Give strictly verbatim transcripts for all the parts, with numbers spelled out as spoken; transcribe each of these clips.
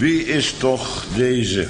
Wie is toch deze?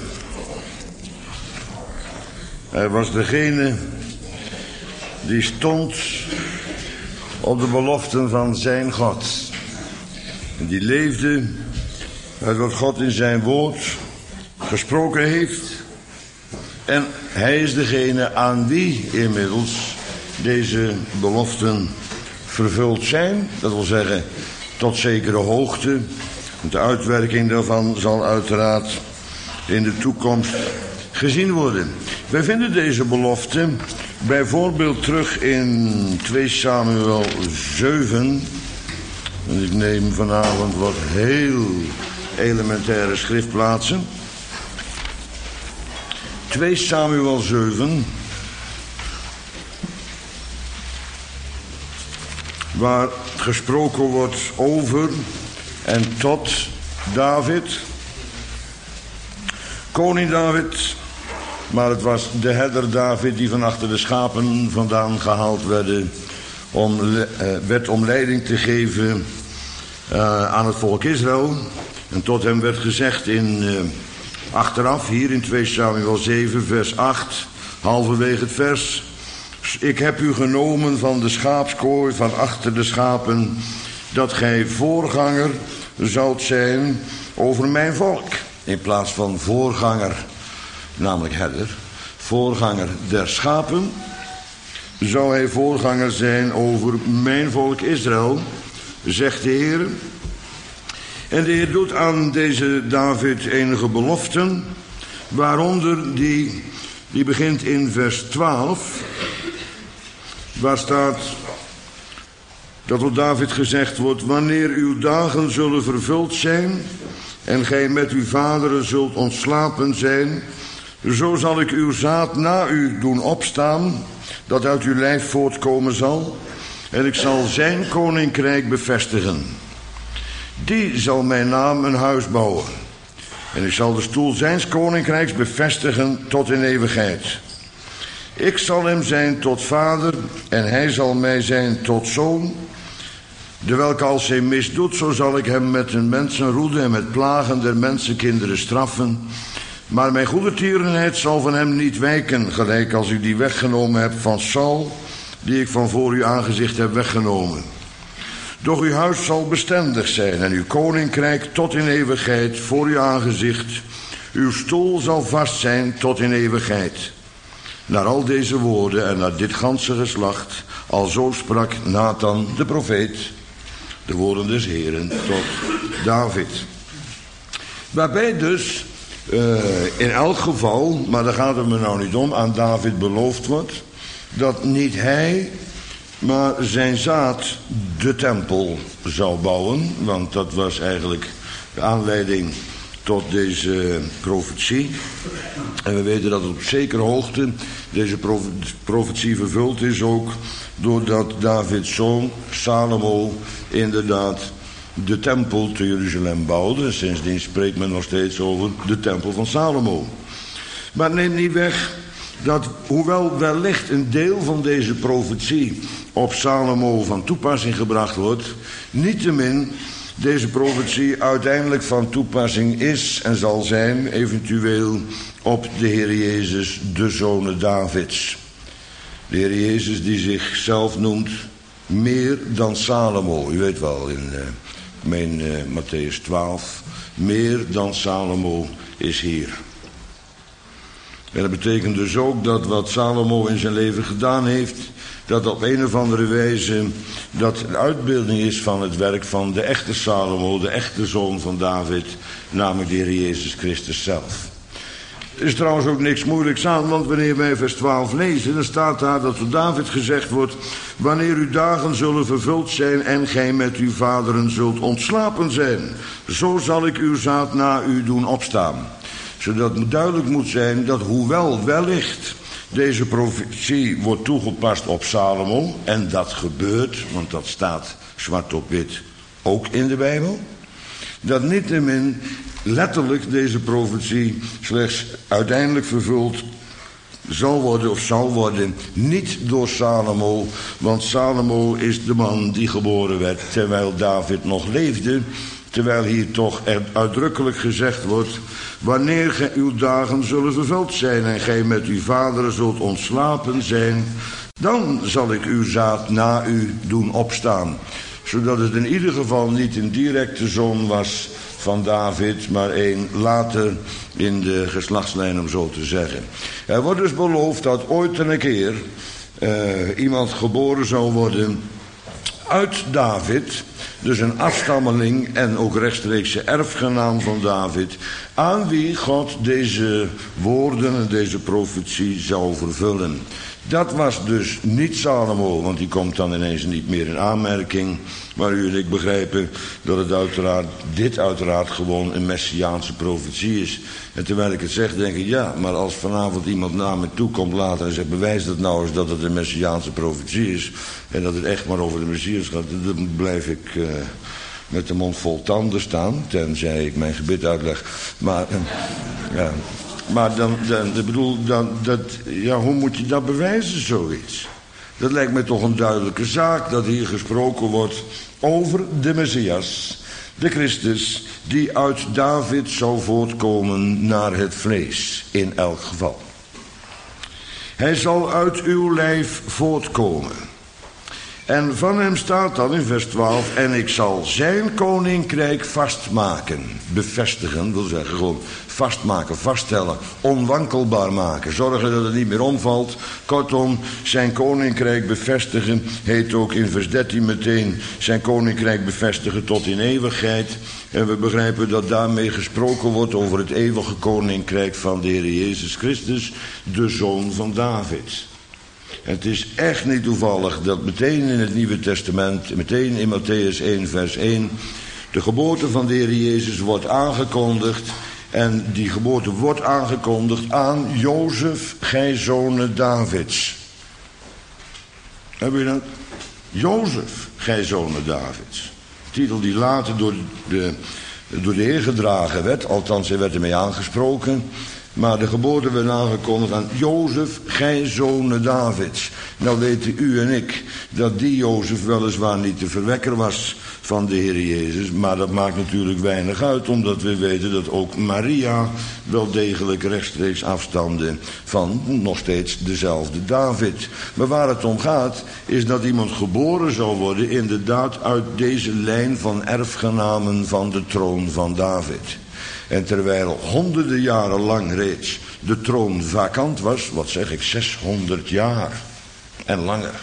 Hij was degene die stond op de beloften van zijn God. En die leefde uit wat God in zijn woord gesproken heeft. En hij is degene aan wie inmiddels deze beloften vervuld zijn. Dat wil zeggen, tot zekere hoogte. De uitwerking daarvan zal uiteraard in de toekomst gezien worden. Wij vinden deze belofte bijvoorbeeld terug in twee Samuel zeven. En ik neem vanavond wat heel elementaire schriftplaatsen. twee Samuel zeven. Waar gesproken wordt over en tot David. Koning David. Maar het was de herder David die van achter de schapen vandaan gehaald werden. Om, uh, werd om leiding te geven uh, aan het volk Israël. En tot hem werd gezegd in uh, achteraf, hier in twee Samuel zeven vers acht. Halverwege het vers. Ik heb u genomen van de schaapskooi van achter de schapen. Dat gij voorganger zoudt zijn over mijn volk. In plaats van voorganger, namelijk herder, voorganger der schapen, zou hij voorganger zijn over mijn volk Israël, zegt de Heer. En de Heer doet aan deze David enige beloften, waaronder die, die begint in vers twaalf, waar staat dat tot David gezegd wordt: wanneer uw dagen zullen vervuld zijn en gij met uw vaderen zult ontslapen zijn, zo zal ik uw zaad na u doen opstaan, dat uit uw lijf voortkomen zal, en ik zal zijn koninkrijk bevestigen. Die zal mijn naam een huis bouwen, en ik zal de stoel zijns koninkrijks bevestigen tot in eeuwigheid. Ik zal hem zijn tot vader, en hij zal mij zijn tot zoon. Dewelke als hij misdoet, zo zal ik hem met een mensenroede en met plagen der mensenkinderen straffen. Maar mijn goede tierenheid zal van hem niet wijken, gelijk als ik die weggenomen heb van Saul, die ik van voor uw aangezicht heb weggenomen. Doch uw huis zal bestendig zijn en uw koninkrijk tot in eeuwigheid voor uw aangezicht. Uw stoel zal vast zijn tot in eeuwigheid. Naar al deze woorden en naar dit ganse geslacht, alzo sprak Nathan de profeet, de woorden des Heeren tot David. Waarbij dus uh, in elk geval, maar daar gaat het me nou niet om, aan David beloofd wordt dat niet hij, maar zijn zaad de tempel zou bouwen. Want dat was eigenlijk de aanleiding tot deze profetie. En we weten dat op zekere hoogte deze profetie vervuld is ook doordat Davids zoon Salomo inderdaad de tempel te Jeruzalem bouwde. Sindsdien spreekt men nog steeds over de tempel van Salomo. Maar neem niet weg dat, hoewel wellicht een deel van deze profetie op Salomo van toepassing gebracht wordt, niettemin deze profetie uiteindelijk van toepassing is en zal zijn, eventueel op de Heer Jezus, de zonen Davids. De Heer Jezus die zichzelf noemt meer dan Salomo. U weet wel, in uh, mijn uh, Matthäus twaalf, meer dan Salomo is hier. En dat betekent dus ook dat wat Salomo in zijn leven gedaan heeft, dat op een of andere wijze dat een uitbeelding is van het werk van de echte Salomo, de echte zoon van David, namelijk de Heer Jezus Christus zelf. Er is trouwens ook niks moeilijks aan, want wanneer wij vers twaalf lezen, dan staat daar dat door David gezegd wordt: wanneer uw dagen zullen vervuld zijn en gij met uw vaderen zult ontslapen zijn, zo zal ik uw zaad na u doen opstaan. Zodat het duidelijk moet zijn dat hoewel wellicht deze profetie wordt toegepast op Salomo, en dat gebeurt, want dat staat zwart op wit ook in de Bijbel, dat niettemin letterlijk deze profetie slechts uiteindelijk vervuld zal worden of zal worden, niet door Salomo, want Salomo is de man die geboren werd terwijl David nog leefde Terwijl hier toch er uitdrukkelijk gezegd wordt: wanneer gij uw dagen zullen vervuld zijn en gij met uw vaderen zult ontslapen zijn, dan zal ik uw zaad na u doen opstaan. Zodat het in ieder geval niet een directe zoon was van David, maar een later in de geslachtslijn, om zo te zeggen. Er wordt dus beloofd dat ooit een keer uh, iemand geboren zou worden uit David, dus een afstammeling en ook rechtstreekse erfgenaam van David, aan wie God deze woorden en deze profetie zou vervullen. Dat was dus niet Salomo, want die komt dan ineens niet meer in aanmerking. Maar u en ik begrijpen dat het uiteraard, dit uiteraard gewoon een messiaanse profetie is. En terwijl ik het zeg, denk ik, ja, maar als vanavond iemand naar me toe komt later en zegt, bewijs dat nou eens dat het een messiaanse profetie is, en dat het echt maar over de Messias gaat, dan blijf ik uh, met de mond vol tanden staan, tenzij ik mijn gebed uitleg. Maar, uh, ja... Maar dan, dan ik bedoel, dan, dat, ja, hoe moet je dat bewijzen, zoiets? Dat lijkt me toch een duidelijke zaak, dat hier gesproken wordt over de Messias, de Christus, die uit David zou voortkomen naar het vlees, in elk geval. Hij zal uit uw lijf voortkomen. En van hem staat dan in vers twaalf, en ik zal zijn koninkrijk vastmaken. Bevestigen wil zeggen gewoon vastmaken, vaststellen, onwankelbaar maken. Zorgen dat het niet meer omvalt. Kortom, zijn koninkrijk bevestigen heet ook in vers dertien meteen zijn koninkrijk bevestigen tot in eeuwigheid. En we begrijpen dat daarmee gesproken wordt over het eeuwige koninkrijk van de Heer Jezus Christus, de Zoon van David. Het is echt niet toevallig dat meteen in het Nieuwe Testament, meteen in Mattheüs één vers één, de geboorte van de Heer Jezus wordt aangekondigd. En die geboorte wordt aangekondigd aan Jozef, gij zonen Davids. Hebben jullie dat? Jozef, gij zonen Davids. Titel die later door de, door de Heer gedragen werd, althans hij werd ermee aangesproken. Maar de geboorte werd aangekondigd aan Jozef, gij zonen Davids. Nou weten u en ik dat die Jozef weliswaar niet de verwekker was van de Heer Jezus. Maar dat maakt natuurlijk weinig uit, omdat we weten dat ook Maria wel degelijk rechtstreeks afstamde van nog steeds dezelfde David. Maar waar het om gaat, is dat iemand geboren zou worden, inderdaad uit deze lijn van erfgenamen van de troon van David. En terwijl honderden jaren lang reeds de troon vakant was, wat zeg ik, zeshonderd jaar en langer.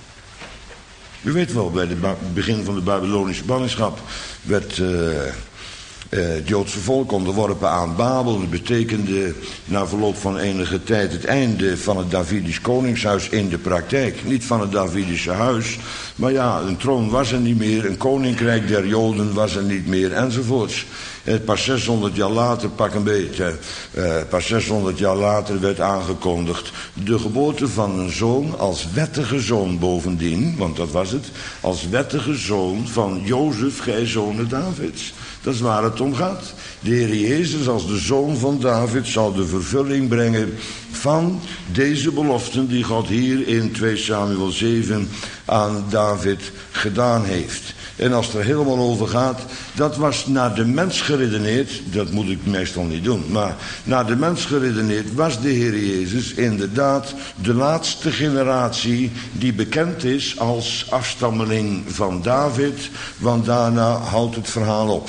U weet wel, bij het begin van de Babylonische ballingschap werd uh, uh, het Joodse volk onderworpen aan Babel. Dat betekende na verloop van enige tijd het einde van het Davidisch koningshuis in de praktijk. Niet van het Davidische huis, maar ja, een troon was er niet meer, een koninkrijk der Joden was er niet meer, enzovoorts. En pas zeshonderd jaar later, pak een beetje, uh, pas zeshonderd jaar later werd aangekondigd de geboorte van een zoon als wettige zoon bovendien, want dat was het, als wettige zoon van Jozef, gij zonen Davids. Dat is waar het om gaat. De Heer Jezus als de zoon van David zal de vervulling brengen van deze beloften die God hier in twee Samuel zeven aan David gedaan heeft. En als het er helemaal over gaat, dat was naar de mens geredeneerd, dat moet ik meestal niet doen, maar naar de mens geredeneerd was de Heer Jezus inderdaad de laatste generatie die bekend is als afstammeling van David, want daarna houdt het verhaal op.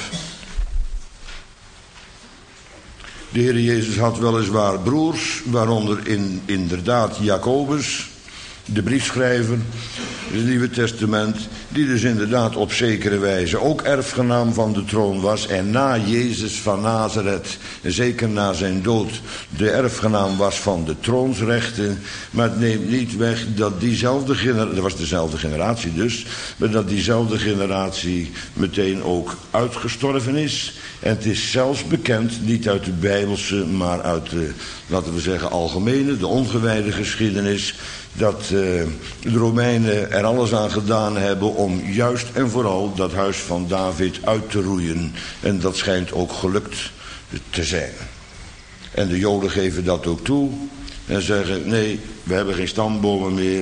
De Heer Jezus had weliswaar broers, waaronder in, inderdaad Jacobus, de briefschrijver, het Nieuwe Testament, die dus inderdaad op zekere wijze ook erfgenaam van de troon was en na Jezus van Nazareth, zeker na zijn dood, de erfgenaam was van de troonsrechten. Maar het neemt niet weg dat diezelfde generatie, dat was dezelfde generatie dus, maar dat diezelfde generatie meteen ook uitgestorven is. En het is zelfs bekend, niet uit de Bijbelse, maar uit de, laten we zeggen, algemene, de ongewijde geschiedenis, dat uh, de Romeinen er alles aan gedaan hebben om juist en vooral dat huis van David uit te roeien. En dat schijnt ook gelukt te zijn. En de Joden geven dat ook toe en zeggen, nee, we hebben geen stambomen meer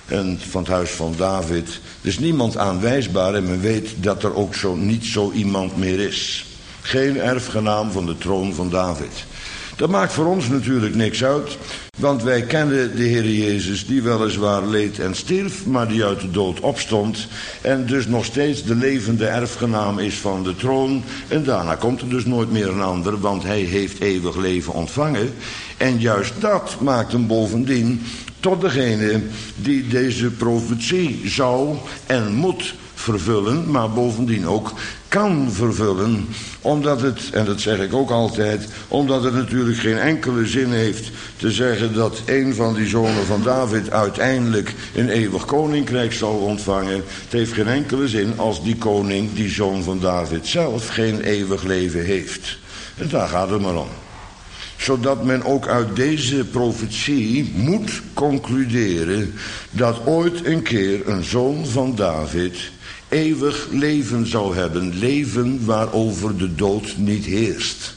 en van het huis van David. Er is niemand aanwijsbaar en men weet dat er ook zo, niet zo iemand meer is. Geen erfgenaam van de troon van David. Dat maakt voor ons natuurlijk niks uit, want wij kennen de Heer Jezus die weliswaar leed en stierf, maar die uit de dood opstond en dus nog steeds de levende erfgenaam is van de troon. En daarna komt er dus nooit meer een ander, want hij heeft eeuwig leven ontvangen. En juist dat maakt hem bovendien tot degene die deze profetie zou en moet vervullen, maar bovendien ook kan vervullen, omdat het, en dat zeg ik ook altijd, omdat het natuurlijk geen enkele zin heeft te zeggen dat een van die zonen van David uiteindelijk een eeuwig koninkrijk zal ontvangen. Het heeft geen enkele zin als die koning, die zoon van David zelf, geen eeuwig leven heeft. En daar gaat het maar om. Zodat men ook uit deze profetie moet concluderen dat ooit een keer een zoon van David eeuwig leven zou hebben. Leven waarover de dood niet heerst.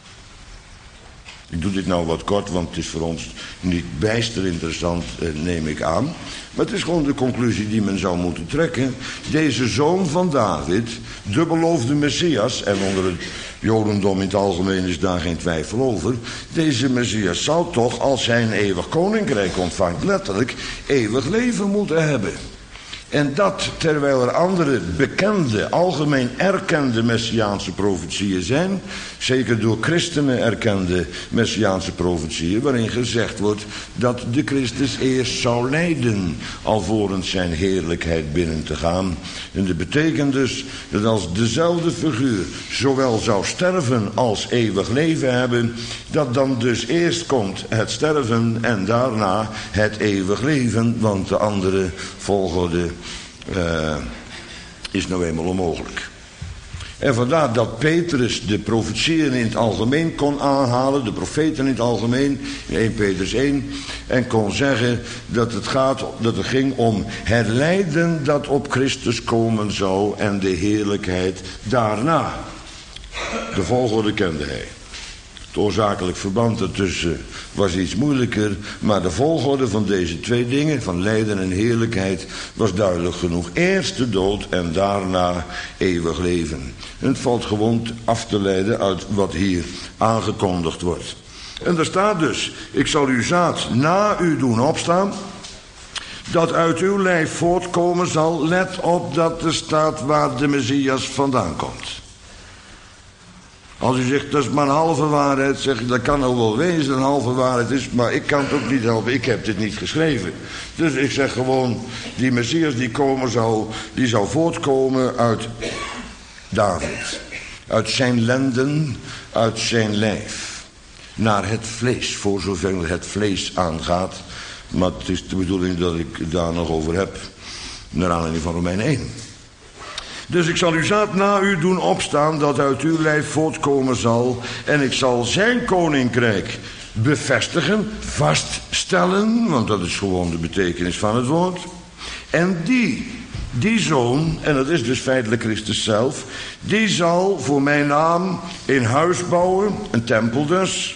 Ik doe dit nou wat kort, want het is voor ons niet bijster interessant, eh, neem ik aan. Maar het is gewoon de conclusie die men zou moeten trekken. Deze zoon van David, de beloofde Messias, en onder het Jodendom in het algemeen is daar geen twijfel over. Deze Messias zal toch, als hij een eeuwig koninkrijk ontvangt, letterlijk eeuwig leven moeten hebben. En dat terwijl er andere bekende, algemeen erkende messiaanse profetieën zijn, zeker door christenen erkende messiaanse profetieën, waarin gezegd wordt dat de Christus eerst zou lijden, alvorens zijn heerlijkheid binnen te gaan. En dat betekent dus dat als dezelfde figuur zowel zou sterven als eeuwig leven hebben, dat dan dus eerst komt het sterven en daarna het eeuwig leven, want de andere volgorde Uh, is nou eenmaal onmogelijk. En vandaar dat Petrus de profetieën in het algemeen kon aanhalen, de profeten in het algemeen, in eerste Petrus één, en kon zeggen dat het, gaat, dat het ging om het lijden dat op Christus komen zou en de heerlijkheid daarna. De volgorde kende hij. Het oorzakelijk verband ertussen was iets moeilijker, maar de volgorde van deze twee dingen, van lijden en heerlijkheid, was duidelijk genoeg. Eerst de dood en daarna eeuwig leven. En het valt gewoon af te leiden uit wat hier aangekondigd wordt. En er staat dus, ik zal uw zaad na u doen opstaan, dat uit uw lijf voortkomen zal. Let op dat er staat waar de Messias vandaan komt. Als u zegt, dat is maar een halve waarheid, zeg ik, dat kan nou wel wezen, een halve waarheid is, maar ik kan het ook niet helpen, ik heb dit niet geschreven. Dus ik zeg gewoon, die Messias die komen zou, die zou voortkomen uit David. Uit zijn lenden, uit zijn lijf. Naar het vlees, voor zover het vlees aangaat. Maar het is de bedoeling dat ik daar nog over heb, naar aanleiding van Romeinen één. Dus ik zal uw zaad na u doen opstaan, dat uit uw lijf voortkomen zal. En ik zal zijn koninkrijk bevestigen, vaststellen, want dat is gewoon de betekenis van het woord. En die, die zoon, en dat is dus feitelijk Christus zelf, die zal voor mijn naam een huis bouwen, een tempel dus.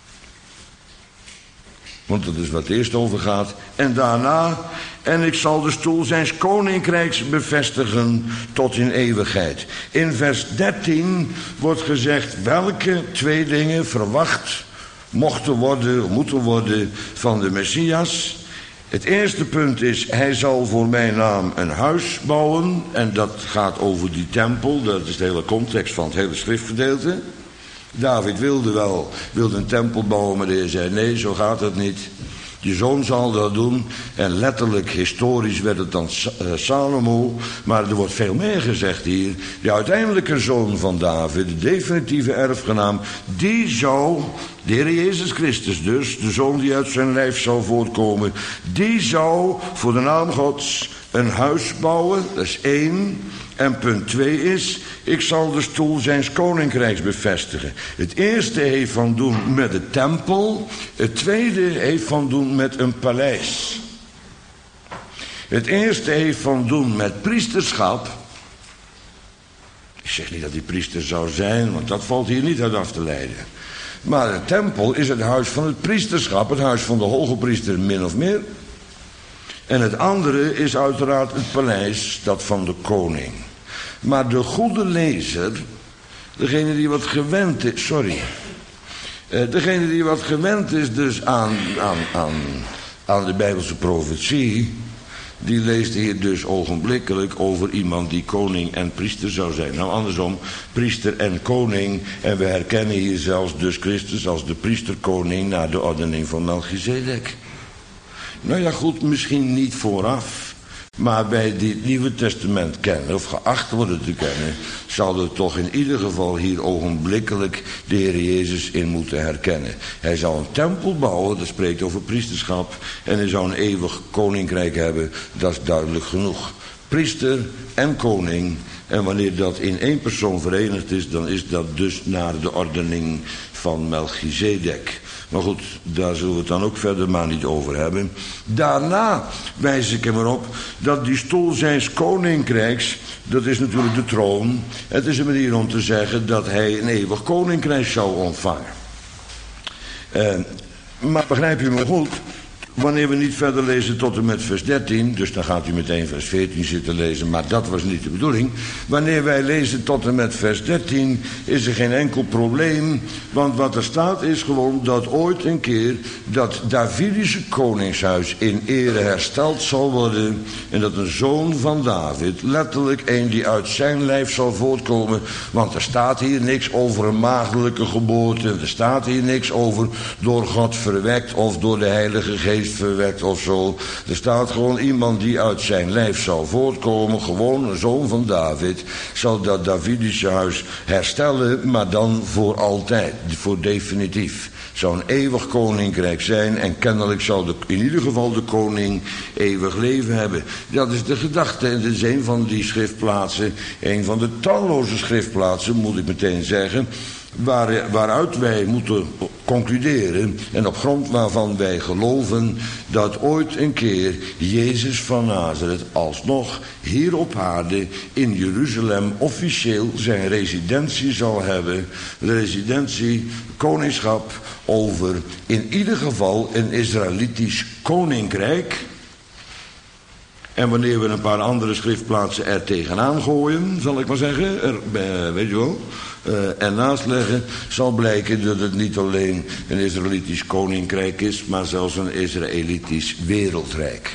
Want dat is wat het eerst over gaat. En daarna, en ik zal de stoel zijns koninkrijks bevestigen tot in eeuwigheid. In vers dertien wordt gezegd welke twee dingen verwacht mochten worden, moeten worden van de Messias. Het eerste punt is, hij zal voor mijn naam een huis bouwen. En dat gaat over die tempel, dat is de hele context van het hele schriftgedeelte. David wilde wel, wilde een tempel bouwen, maar de Heer zei nee, zo gaat het niet. Je zoon zal dat doen. En letterlijk, historisch werd het dan Salomo. Maar er wordt veel meer gezegd hier. De uiteindelijke zoon van David, de definitieve erfgenaam, die zou, de Heer Jezus Christus dus, de zoon die uit zijn lijf zou voortkomen, die zou voor de naam Gods een huis bouwen, dat is één. En punt twee is, ik zal de stoel zijns koninkrijks bevestigen. Het eerste heeft van doen met de tempel. Het tweede heeft van doen met een paleis. Het eerste heeft van doen met priesterschap. Ik zeg niet dat hij priester zou zijn, want dat valt hier niet uit af te leiden. Maar de tempel is het huis van het priesterschap, het huis van de hoge priester min of meer. En het andere is uiteraard het paleis, dat van de koning. Maar de goede lezer, degene die wat gewend is, sorry, uh, degene die wat gewend is dus aan, aan, aan, aan de Bijbelse profetie, die leest hier dus ogenblikkelijk over iemand die koning en priester zou zijn. Nou, andersom, priester en koning. En we herkennen hier zelfs dus Christus als de priesterkoning naar de ordening van Melchizedek. Nou ja, goed, misschien niet vooraf. Maar bij dit Nieuwe Testament kennen, of geacht worden te kennen, zal er toch in ieder geval hier ogenblikkelijk de Heer Jezus in moeten herkennen. Hij zou een tempel bouwen, dat spreekt over priesterschap, en hij zou een eeuwig koninkrijk hebben, dat is duidelijk genoeg. Priester en koning, en wanneer dat in één persoon verenigd is, dan is dat dus naar de ordening van Melchizedek. Maar goed, daar zullen we het dan ook verder maar niet over hebben. Daarna wijs ik hem erop dat die stoel zijns koninkrijks, dat is natuurlijk de troon. Het is een manier om te zeggen dat hij een eeuwig koninkrijk zou ontvangen. Uh, maar begrijp u me goed, wanneer we niet verder lezen tot en met vers dertien, dus dan gaat u meteen vers veertien zitten lezen, maar dat was niet de bedoeling. Wanneer wij lezen tot en met vers dertien is er geen enkel probleem, want wat er staat is gewoon dat ooit een keer dat Davidische koningshuis in ere hersteld zal worden en dat een zoon van David, letterlijk een die uit zijn lijf zal voortkomen, want er staat hier niks over een maagdelijke geboorte, er staat hier niks over door God verwekt of door de Heilige Geest verwekt of zo. Er staat gewoon iemand die uit zijn lijf zal voortkomen, gewoon een zoon van David, zal dat Davidische huis herstellen, maar dan voor altijd, voor definitief. Zou een eeuwig koninkrijk zijn en kennelijk zal de, in ieder geval de koning eeuwig leven hebben. Dat is de gedachte en dit is een van die schriftplaatsen, een van de talloze schriftplaatsen moet ik meteen zeggen, Waar, waaruit wij moeten concluderen en op grond waarvan wij geloven dat ooit een keer Jezus van Nazareth alsnog hier op aarde in Jeruzalem officieel zijn residentie zal hebben. De residentie, koningschap over in ieder geval een Israëlitisch koninkrijk. En wanneer we een paar andere schriftplaatsen er tegenaan gooien, zal ik maar zeggen, er, weet je wel, uh, ernaast leggen, zal blijken dat het niet alleen een Israëlitisch koninkrijk is, maar zelfs een Israëlitisch wereldrijk.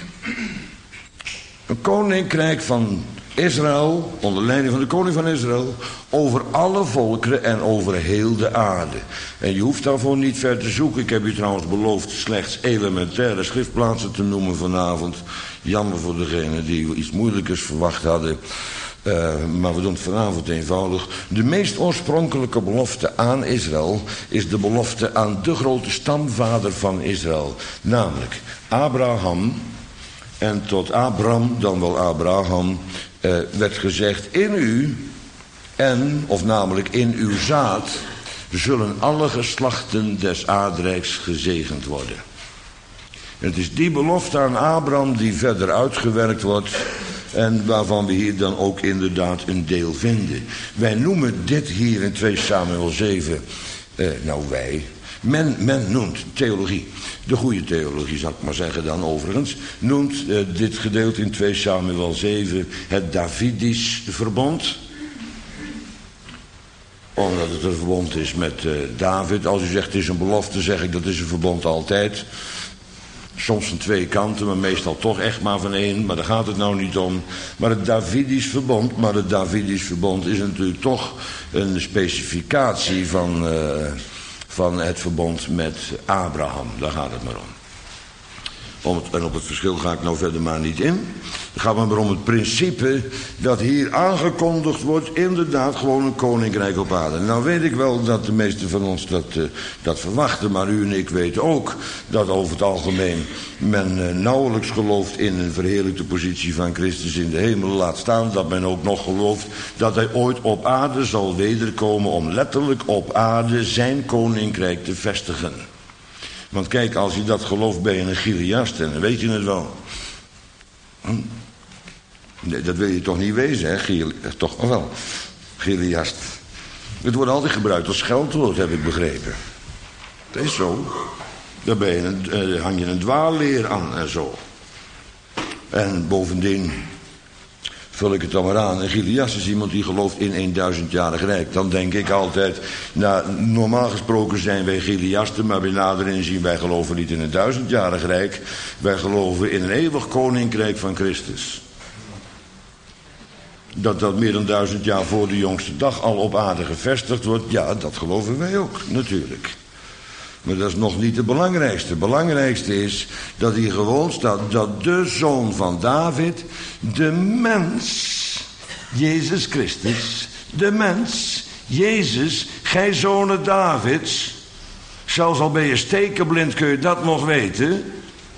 Een koninkrijk van Israël, onder leiding van de koning van Israël, over alle volkeren en over heel de aarde. En je hoeft daarvoor niet ver te zoeken. Ik heb u trouwens beloofd slechts elementaire schriftplaatsen te noemen vanavond. Jammer voor degenen die iets moeilijkers verwacht hadden. Uh, maar we doen het vanavond eenvoudig. De meest oorspronkelijke belofte aan Israël is de belofte aan de grote stamvader van Israël. Namelijk Abraham. En tot Abram, dan wel Abraham, uh, werd gezegd, in u, en, of namelijk in uw zaad, zullen alle geslachten des aardrijks gezegend worden. En het is die belofte aan Abraham die verder uitgewerkt wordt en waarvan we hier dan ook inderdaad een deel vinden. Wij noemen dit hier in twee Samuel zeven, uh, nou wij... Men, men noemt theologie, de goede theologie zal ik maar zeggen dan overigens, noemt uh, dit gedeelte in twee Samuel zeven het Davidisch verbond. Omdat het een verbond is met uh, David. Als u zegt het is een belofte, zeg ik dat is een verbond altijd. Soms van twee kanten, maar meestal toch echt maar van één. Maar daar gaat het nou niet om. Maar het Davidisch verbond, maar het Davidisch verbond is natuurlijk toch een specificatie van... Uh, van het verbond met Abraham. Daar gaat het maar om. om het, en op het verschil ga ik nou verder maar niet in. Het gaat maar om het principe dat hier aangekondigd wordt, inderdaad gewoon een koninkrijk op aarde. Nou weet ik wel dat de meesten van ons dat, uh, dat verwachten, maar u en ik weten ook dat over het algemeen men uh, nauwelijks gelooft in een verheerlijkte positie van Christus in de hemel. Laat staan dat men ook nog gelooft dat hij ooit op aarde zal wederkomen om letterlijk op aarde zijn koninkrijk te vestigen. Want kijk, als je dat gelooft ben je een Gileast en dan weet je het wel. Hm? Nee, dat wil je toch niet wezen, hè? Giel, toch oh wel. Gileast. Het wordt altijd gebruikt als scheldwoord, heb ik begrepen. Dat is zo. Daar ben je een, uh, hang je een dwaalleer aan en zo. En bovendien vul ik het dan maar aan. En Chilias is iemand die gelooft in een duizendjarig rijk. Dan denk ik altijd, nou, normaal gesproken zijn wij Chiliasten, maar bij nader inzien, wij geloven niet in een duizendjarig rijk. Wij geloven in een eeuwig koninkrijk van Christus. Dat dat meer dan duizend jaar voor de jongste dag al op aarde gevestigd wordt, ja, dat geloven wij ook, natuurlijk. Maar dat is nog niet het belangrijkste. Het belangrijkste is dat hier gewoon staat dat de zoon van David, de mens, Jezus Christus, de mens, Jezus, gij zonen Davids, zelfs al ben je stekenblind kun je dat nog weten.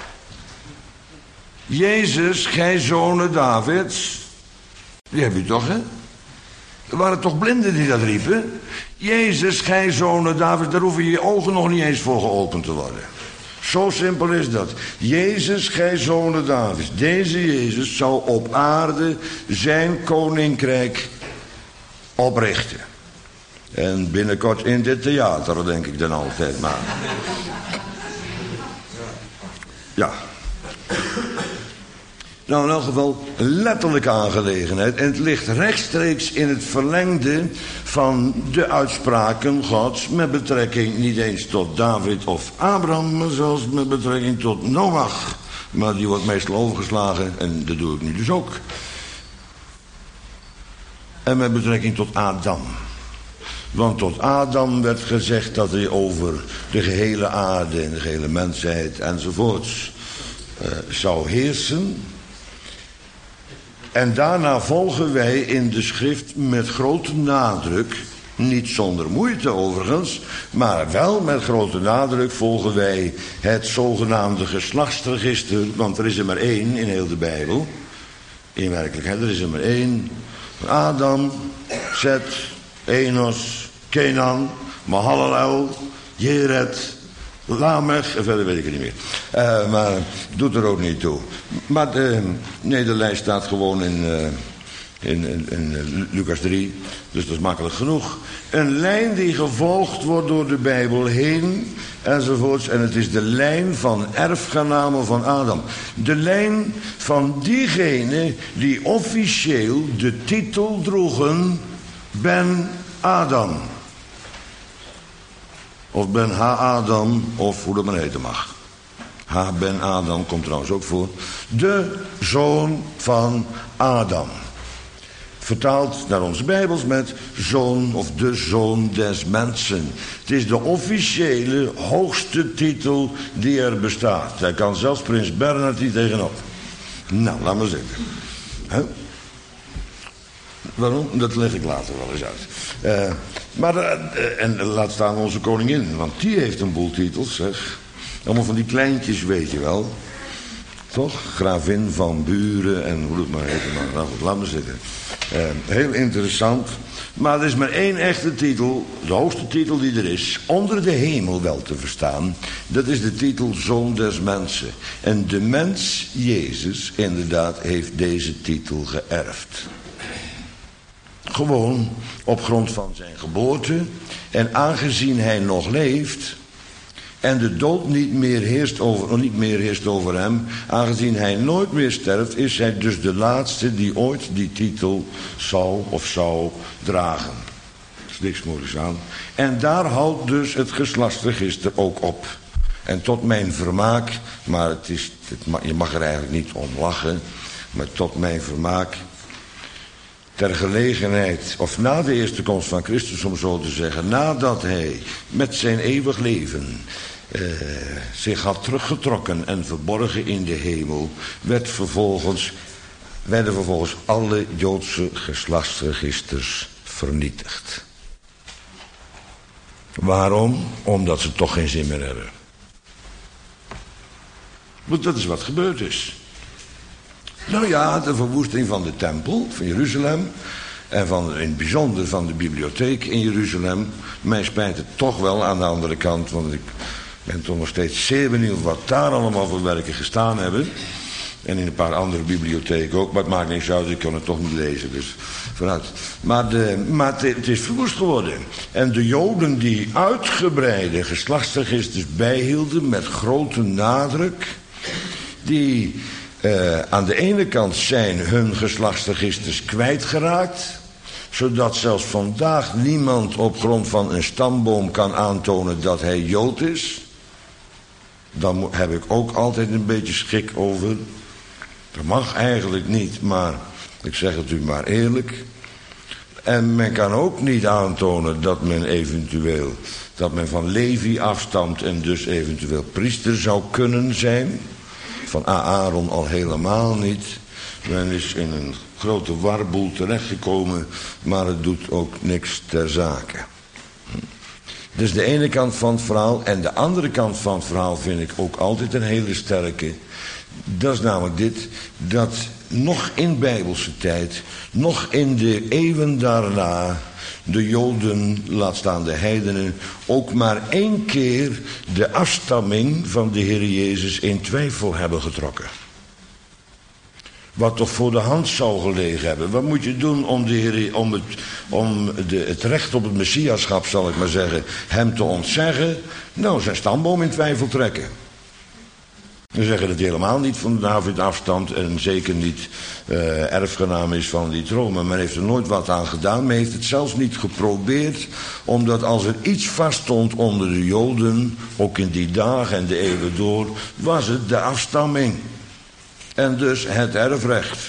Jezus, gij zonen Davids, die heb je toch, hè? Er waren toch blinden die dat riepen? Jezus, gij zonen David, daar hoeven je ogen nog niet eens voor geopend te worden. Zo simpel is dat. Jezus, gij zonen David. Deze Jezus zal op aarde zijn koninkrijk oprichten. En binnenkort in dit theater, denk ik dan altijd maar. Ja. Nou, in elk geval letterlijke aangelegenheid. En het ligt rechtstreeks in het verlengde van de uitspraken Gods met betrekking niet eens tot David of Abraham, maar zelfs met betrekking tot Noach. Maar die wordt meestal overgeslagen en dat doe ik nu dus ook. En met betrekking tot Adam. Want tot Adam werd gezegd dat hij over de gehele aarde en de gehele mensheid enzovoorts uh, zou heersen. En daarna volgen wij in de schrift met grote nadruk, niet zonder moeite overigens, maar wel met grote nadruk volgen wij het zogenaamde geslachtsregister, want er is er maar één in heel de Bijbel. In werkelijkheid, er is er maar één. Adam, Zet, Enos, Kenan, Mahalalel, Jered, Lamech, en verder weet ik het niet meer. Uh, maar doet er ook niet toe. Maar de, nee, de lijst staat gewoon in, uh, in, in, in Lucas drie. Dus dat is makkelijk genoeg. Een lijn die gevolgd wordt door de Bijbel heen enzovoorts. En het is de lijn van erfgenamen van Adam. De lijn van diegenen die officieel de titel droegen Ben Adam. Of Ben Ha-Adam, of hoe dat maar heten mag. Ha Ben Adam komt trouwens ook voor. De zoon van Adam. Vertaald naar onze Bijbels met zoon of de zoon des mensen. Het is de officiële hoogste titel die er bestaat. Daar kan zelfs prins Bernhard niet tegenop. Nou, laat maar zitten. Huh? Waarom? Dat leg ik later wel eens uit. Uh, maar, uh, en laat staan onze koningin, want die heeft een boel titels, zeg. Allemaal van die kleintjes, weet je wel. Toch? Gravin van Buren en hoe het maar heet. Maar nou, laat maar zitten. Uh, heel interessant. Maar er is maar één echte titel, de hoogste titel die er is, onder de hemel wel te verstaan. Dat is de titel Zoon des Mensen. En de mens, Jezus, inderdaad, heeft deze titel geërfd. Gewoon op grond van zijn geboorte. En aangezien hij nog leeft en de dood niet meer heerst over, niet meer heerst over hem, aangezien hij nooit meer sterft, is hij dus de laatste die ooit die titel zal of zou dragen. Er is niks moois aan. En daar houdt dus het geslachtsregister ook op. En tot mijn vermaak, maar het is, het, je mag er eigenlijk niet om lachen, maar tot mijn vermaak, ter gelegenheid, of na de eerste komst van Christus, om zo te zeggen, nadat hij met zijn eeuwig leven eh, zich had teruggetrokken en verborgen in de hemel, werd vervolgens, werden vervolgens alle Joodse geslachtsregisters vernietigd. Waarom? Omdat ze toch geen zin meer hebben. Want dat is wat gebeurd is. Nou ja, de verwoesting van de tempel van Jeruzalem en van, in het bijzonder van de bibliotheek in Jeruzalem. Mij spijt het toch wel aan de andere kant, want ik ben toch nog steeds zeer benieuwd wat daar allemaal voor werken gestaan hebben. En in een paar andere bibliotheken ook, maar het maakt niks uit, ik kan het toch niet lezen, dus vooruit. Maar, de, maar het, het is verwoest geworden. En de Joden die uitgebreide geslachtsregisters bijhielden met grote nadruk, die uh, aan de ene kant zijn hun geslachtsregisters kwijtgeraakt, zodat zelfs vandaag niemand op grond van een stamboom kan aantonen dat hij Jood is. Dan heb ik ook altijd een beetje schik over. Dat mag eigenlijk niet, maar ik zeg het u maar eerlijk. En men kan ook niet aantonen dat men eventueel, dat men van Levi afstamt en dus eventueel priester zou kunnen zijn. Van Aaron al helemaal niet. Men is in een grote warboel terechtgekomen, maar het doet ook niks ter zake. Dus de ene kant van het verhaal en de andere kant van het verhaal vind ik ook altijd een hele sterke. Dat is namelijk dit, dat nog in Bijbelse tijd, nog in de eeuwen daarna, de Joden, laat staan de heidenen, ook maar één keer de afstamming van de Heer Jezus in twijfel hebben getrokken. Wat toch voor de hand zou gelegen hebben. Wat moet je doen om, de Heer, om, het, om de, het recht op het messiaschap, zal ik maar zeggen, hem te ontzeggen? Nou, zijn stamboom in twijfel trekken. We zeggen dat hij helemaal niet van David afstamt en zeker niet uh, erfgenaam is van die troon. Maar men heeft er nooit wat aan gedaan. Men heeft het zelfs niet geprobeerd, omdat als er iets vaststond onder de Joden, ook in die dagen en de eeuwen door, was het de afstamming. En dus het erfrecht.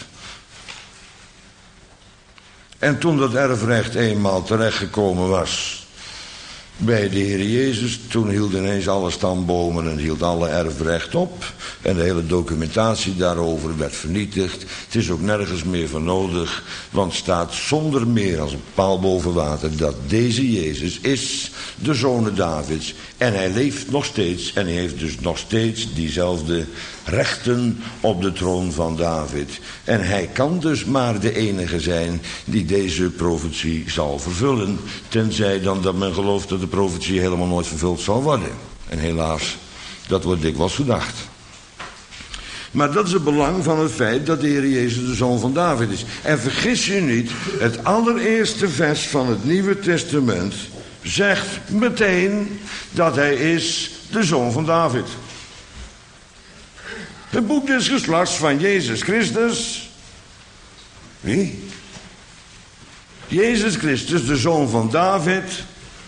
En toen dat erfrecht eenmaal terechtgekomen was bij de Heer Jezus, toen hielden ineens alle stambomen en hield alle erfrecht op. En de hele documentatie daarover werd vernietigd. Het is ook nergens meer van nodig, want het staat zonder meer als een paal boven water dat deze Jezus is de zoon Davids. En hij leeft nog steeds en hij heeft dus nog steeds diezelfde rechten op de troon van David. En hij kan dus maar de enige zijn die deze profetie zal vervullen. Tenzij dan dat men gelooft dat de profetie helemaal nooit vervuld zal worden. En helaas, dat wordt dikwijls gedacht. Maar dat is het belang van het feit dat de Heer Jezus de zoon van David is. En vergis je niet, het allereerste vers van het Nieuwe Testament zegt meteen dat hij is de zoon van David. Het boek des geslachts van Jezus Christus. Wie? Jezus Christus, de zoon van David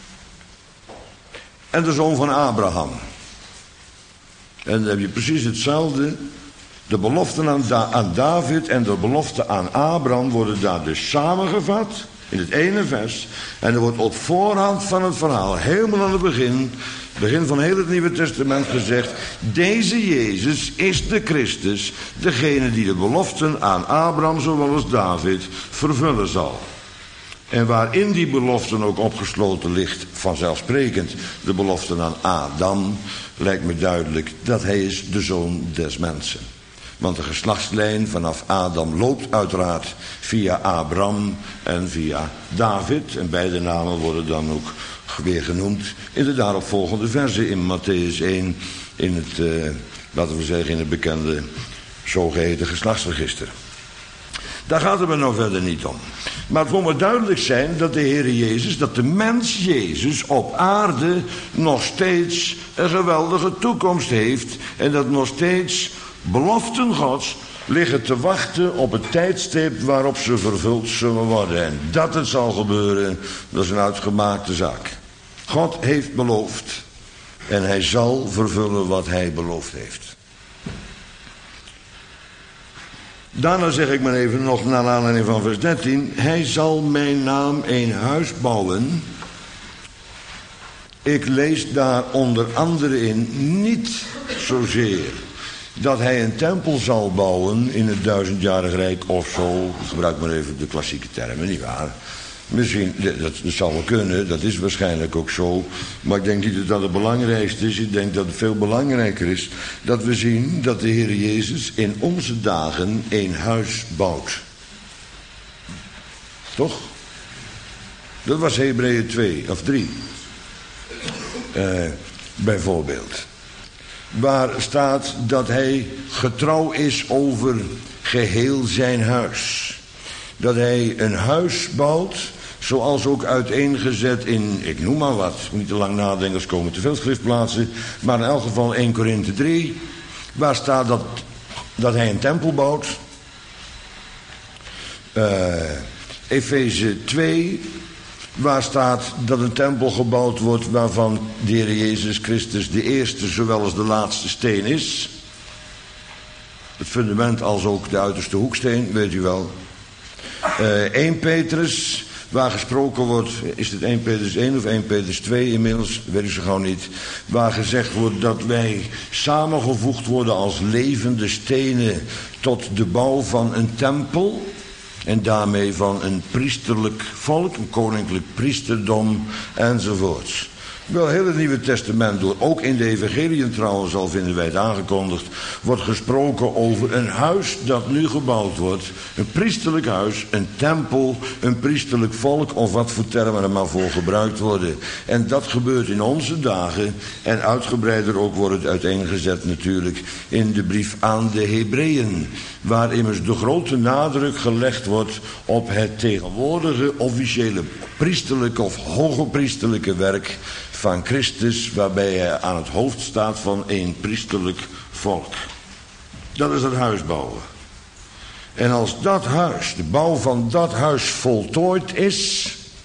en de zoon van Abraham. En dan heb je precies hetzelfde. De beloften aan, da- aan David en de beloften aan Abraham worden daar dus samengevat in het ene vers. En er wordt op voorhand van het verhaal, helemaal aan het begin, begin van heel het Nieuwe Testament gezegd, deze Jezus is de Christus, degene die de beloften aan Abraham zowel als David vervullen zal. En waarin die beloften ook opgesloten ligt, vanzelfsprekend de beloften aan Adam, lijkt me duidelijk dat hij is de zoon des mensen. Want de geslachtslijn vanaf Adam loopt uiteraard via Abraham en via David. En beide namen worden dan ook weer genoemd in de daaropvolgende verzen in Matthäus één. In het, uh, laten we zeggen, in het bekende zogeheten geslachtsregister. Daar gaat het me nou verder niet om. Maar het moet maar duidelijk zijn dat de Heer Jezus, dat de mens Jezus op aarde nog steeds een geweldige toekomst heeft. En dat nog steeds beloften Gods liggen te wachten op het tijdstip waarop ze vervuld zullen worden. En dat het zal gebeuren, dat is een uitgemaakte zaak. God heeft beloofd en hij zal vervullen wat hij beloofd heeft. Daarna zeg ik maar even nog naar aanleiding van vers dertien. Hij zal mijn naam een huis bouwen. Ik lees daar onder andere in niet zozeer dat hij een tempel zal bouwen in het duizendjarig rijk of zo. Ik gebruik maar even de klassieke termen, nietwaar? Misschien, dat, dat zal wel kunnen, dat is waarschijnlijk ook zo. Maar ik denk niet dat dat het belangrijkste is. Ik denk dat het veel belangrijker is dat we zien dat de Heer Jezus in onze dagen een huis bouwt. Toch? Dat was Hebreeën twee of drie. Uh, bijvoorbeeld. Waar staat dat hij getrouw is over geheel zijn huis. Dat hij een huis bouwt, zoals ook uiteengezet in, ik noem maar wat, ik moet niet te lang nadenken, er komen te veel schriftplaatsen, maar in elk geval één Korinthe drie, waar staat dat dat hij een tempel bouwt. Uh, Efeze twee, waar staat dat een tempel gebouwd wordt waarvan de Heer Jezus Christus de eerste zowel als de laatste steen is. Het fundament als ook de uiterste hoeksteen, weet u wel. Uh, Eerste Petrus, waar gesproken wordt, is het Eerste Petrus één of Eerste Petrus twee inmiddels, weet ik zo gauw niet. Waar gezegd wordt dat wij samengevoegd worden als levende stenen tot de bouw van een tempel. En daarmee van een priesterlijk volk, een koninklijk priesterdom enzovoorts. Wel, heel het Nieuwe Testament door, ook in de evangeliën trouwens al vinden wij het aangekondigd, wordt gesproken over een huis dat nu gebouwd wordt. Een priesterlijk huis, een tempel, een priesterlijk volk, of wat voor termen er maar voor gebruikt worden. En dat gebeurt in onze dagen, en uitgebreider ook wordt het uiteengezet natuurlijk in de brief aan de Hebreeën, waar immers de grote nadruk gelegd wordt op het tegenwoordige officiële priesterlijke of hoge priesterlijke werk van Christus, waarbij hij aan het hoofd staat van een priesterlijk volk. Dat is het huis bouwen. En als dat huis, de bouw van dat huis voltooid is,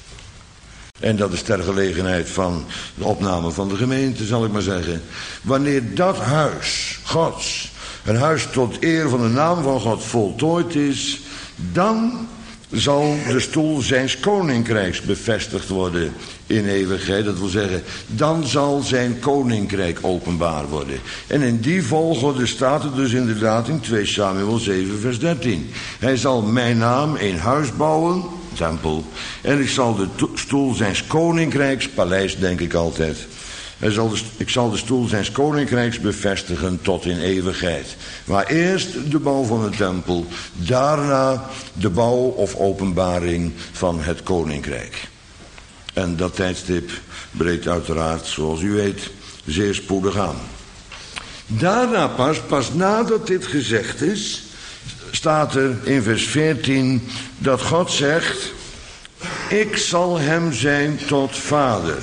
en dat is ter gelegenheid van de opname van de gemeente, zal ik maar zeggen, wanneer dat huis Gods, een huis tot eer van de naam van God voltooid is, dan zal de stoel zijns koninkrijks bevestigd worden in eeuwigheid. Dat wil zeggen, dan zal zijn koninkrijk openbaar worden. En in die volgorde staat het dus inderdaad in tweede Samuel zeven vers dertien. Hij zal mijn naam een huis bouwen, tempel, en ik zal de stoel zijns koninkrijks, paleis denk ik altijd, Hij zal de, ik zal de stoel zijns koninkrijks bevestigen tot in eeuwigheid. Maar eerst de bouw van de tempel, daarna de bouw of openbaring van het koninkrijk. En dat tijdstip breekt uiteraard, zoals u weet, zeer spoedig aan. Daarna pas, pas nadat dit gezegd is, staat er in vers veertien dat God zegt: ik zal hem zijn tot vader.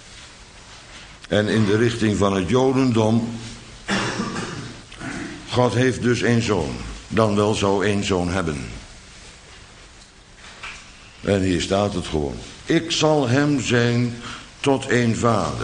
En in de richting van het Jodendom, God heeft dus één zoon, dan wel zou één zoon hebben. En hier staat het gewoon: ik zal hem zijn tot één vader.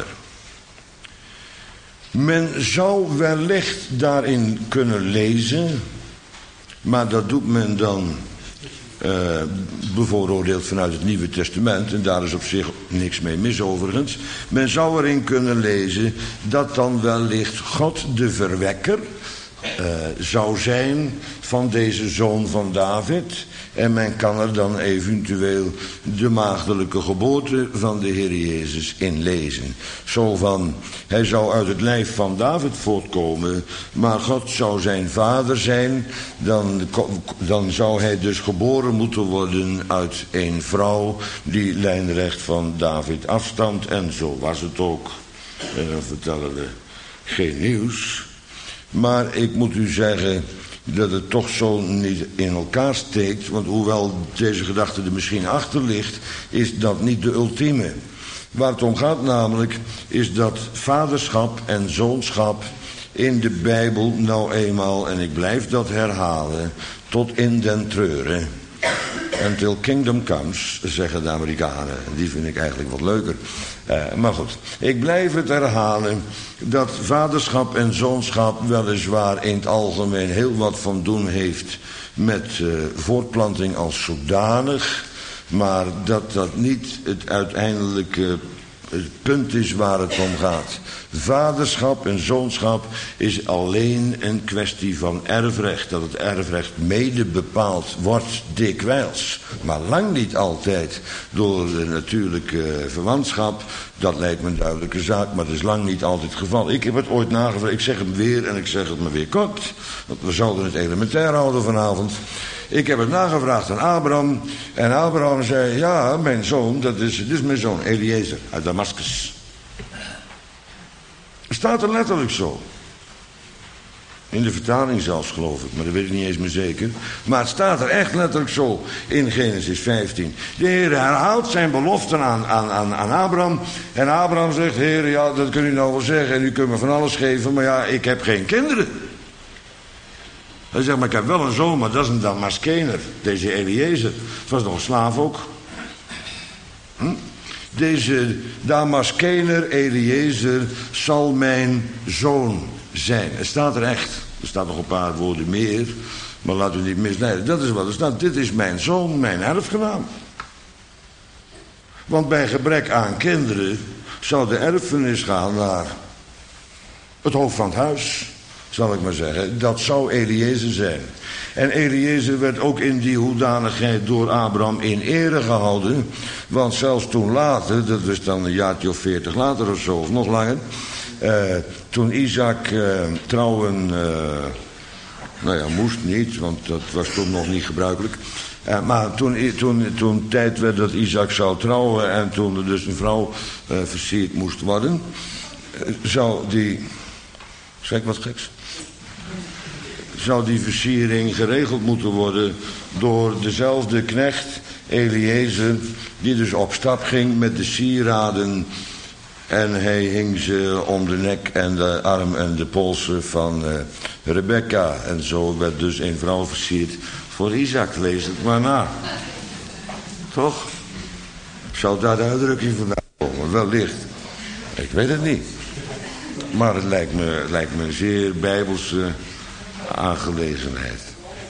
Men zou wellicht daarin kunnen lezen, maar dat doet men dan uh, bevooroordeeld vanuit het Nieuwe Testament, en daar is op zich niks mee mis overigens. Men zou erin kunnen lezen dat dan wellicht God de verwekker uh, zou zijn van deze zoon van David. En men kan er dan eventueel de maagdelijke geboorte van de Heer Jezus in lezen. Zo van, hij zou uit het lijf van David voortkomen, maar God zou zijn vader zijn. Dan, dan zou hij dus geboren moeten worden uit een vrouw die lijnrecht van David afstamt. En zo was het ook. En dan vertellen we geen nieuws. Maar ik moet u zeggen dat het toch zo niet in elkaar steekt. Want hoewel deze gedachte er misschien achter ligt, is dat niet de ultieme. Waar het om gaat namelijk, is dat vaderschap en zoonschap in de Bijbel nou eenmaal, en ik blijf dat herhalen, tot in den treuren. Until kingdom comes, zeggen de Amerikanen. En die vind ik eigenlijk wat leuker. Uh, maar goed, ik blijf het herhalen dat vaderschap en zoonschap weliswaar in het algemeen heel wat van doen heeft met uh, voortplanting als zodanig, maar dat dat niet het uiteindelijke het punt is waar het om gaat. Vaderschap en zoonschap is alleen een kwestie van erfrecht. Dat het erfrecht mede bepaald wordt dikwijls, maar lang niet altijd door de natuurlijke verwantschap. Dat lijkt me een duidelijke zaak, maar dat is lang niet altijd het geval. Ik heb het ooit nagevraagd, ik zeg het weer en ik zeg het maar weer kort, want we zouden het elementair houden vanavond. Ik heb het nagevraagd aan Abraham. En Abraham zei: ja, mijn zoon, dat is, dit is mijn zoon, Eliezer, uit Damascus. Staat er letterlijk zo. In de vertaling zelfs, geloof ik, maar dat weet ik niet eens meer zeker. Maar het staat er echt letterlijk zo in Genesis vijftien. De Heer herhaalt zijn beloften aan, aan, aan, aan Abraham. En Abraham zegt: Heer, ja, dat kun u nou wel zeggen. En u kunt me van alles geven, maar ja, ik heb geen kinderen. Hij zegt, maar ik heb wel een zoon, maar dat is een Damaskener. Deze Eliezer. Het was nog een slaaf ook. Hm? Deze Damaskener, Eliezer, zal mijn zoon zijn. Het staat er echt. Er staat nog een paar woorden meer. Maar laten we niet misleiden. Dat is wat er staat. Dit is mijn zoon, mijn erfgenaam. Want bij gebrek aan kinderen zou de erfenis gaan naar het hoofd van het huis, zal ik maar zeggen. Dat zou Eliezer zijn. En Eliezer werd ook in die hoedanigheid door Abraham in ere gehouden. Want zelfs toen later, dat was dan een jaartje of veertig later of zo, of nog langer. Uh, toen Isaac uh, trouwen, uh, nou ja, moest niet, want dat was toen nog niet gebruikelijk. Uh, maar toen, toen, toen tijd werd dat Isaac zou trouwen en toen er dus een vrouw uh, versierd moest worden, uh, zou die, zeg ik wat geks, zou die versiering geregeld moeten worden door dezelfde knecht Eliezer, die dus op stap ging met de sieraden. En hij hing ze om de nek en de arm en de polsen van uh, Rebecca. En zo werd dus een vrouw versierd voor Isaac. Lees het maar na. Toch? Zou daar de uitdrukking vandaan komen? Wellicht. Ik weet het niet. Maar het lijkt me, het lijkt me een zeer bijbelse aangelegenheid.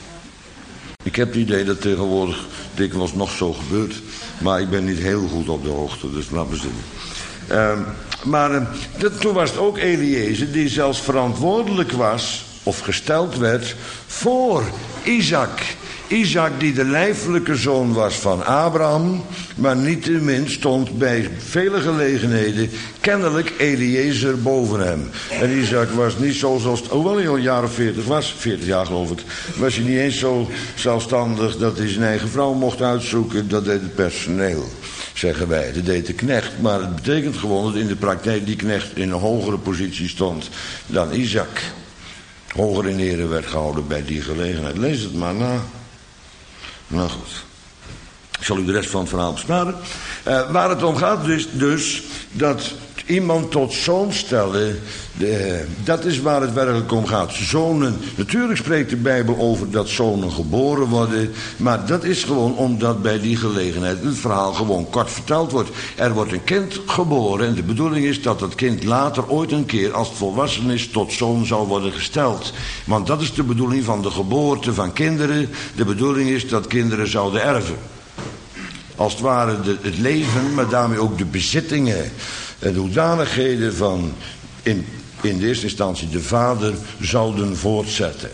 Ik heb het idee dat tegenwoordig dikwijls nog zo gebeurt. Maar ik ben niet heel goed op de hoogte, dus laten we zitten. Uh, maar uh, dat, toen was het ook Eliezer die zelfs verantwoordelijk was, of gesteld werd, voor Isaac. Isaac die de lijfelijke zoon was van Abraham, maar niettemin stond bij vele gelegenheden kennelijk Eliezer boven hem. En Isaac was niet zo, zoals, hoewel hij al een jaar of veertig was, veertig jaar geloof ik, was hij niet eens zo zelfstandig dat hij zijn eigen vrouw mocht uitzoeken. Dat deed het personeel, zeggen wij. Dat deed de knecht, maar het betekent gewoon dat in de praktijk die knecht in een hogere positie stond dan Isaac. Hoger in ere werd gehouden bij die gelegenheid. Lees het maar na. Nou goed. Ik zal u de rest van het verhaal besparen. Uh, waar het om gaat dus, dus dat iemand tot zoon stellen, de, dat is waar het werkelijk om gaat. Zonen, natuurlijk spreekt de Bijbel over dat zonen geboren worden, maar dat is gewoon omdat bij die gelegenheid het verhaal gewoon kort verteld wordt. Er wordt een kind geboren en de bedoeling is dat dat kind later ooit een keer, als het volwassen is, tot zoon zou worden gesteld. Want dat is de bedoeling van de geboorte van kinderen. De bedoeling is dat kinderen zouden erven. Als het ware de, het leven, maar daarmee ook de bezittingen en de hoedanigheden van in, in de eerste instantie de vader zouden voortzetten.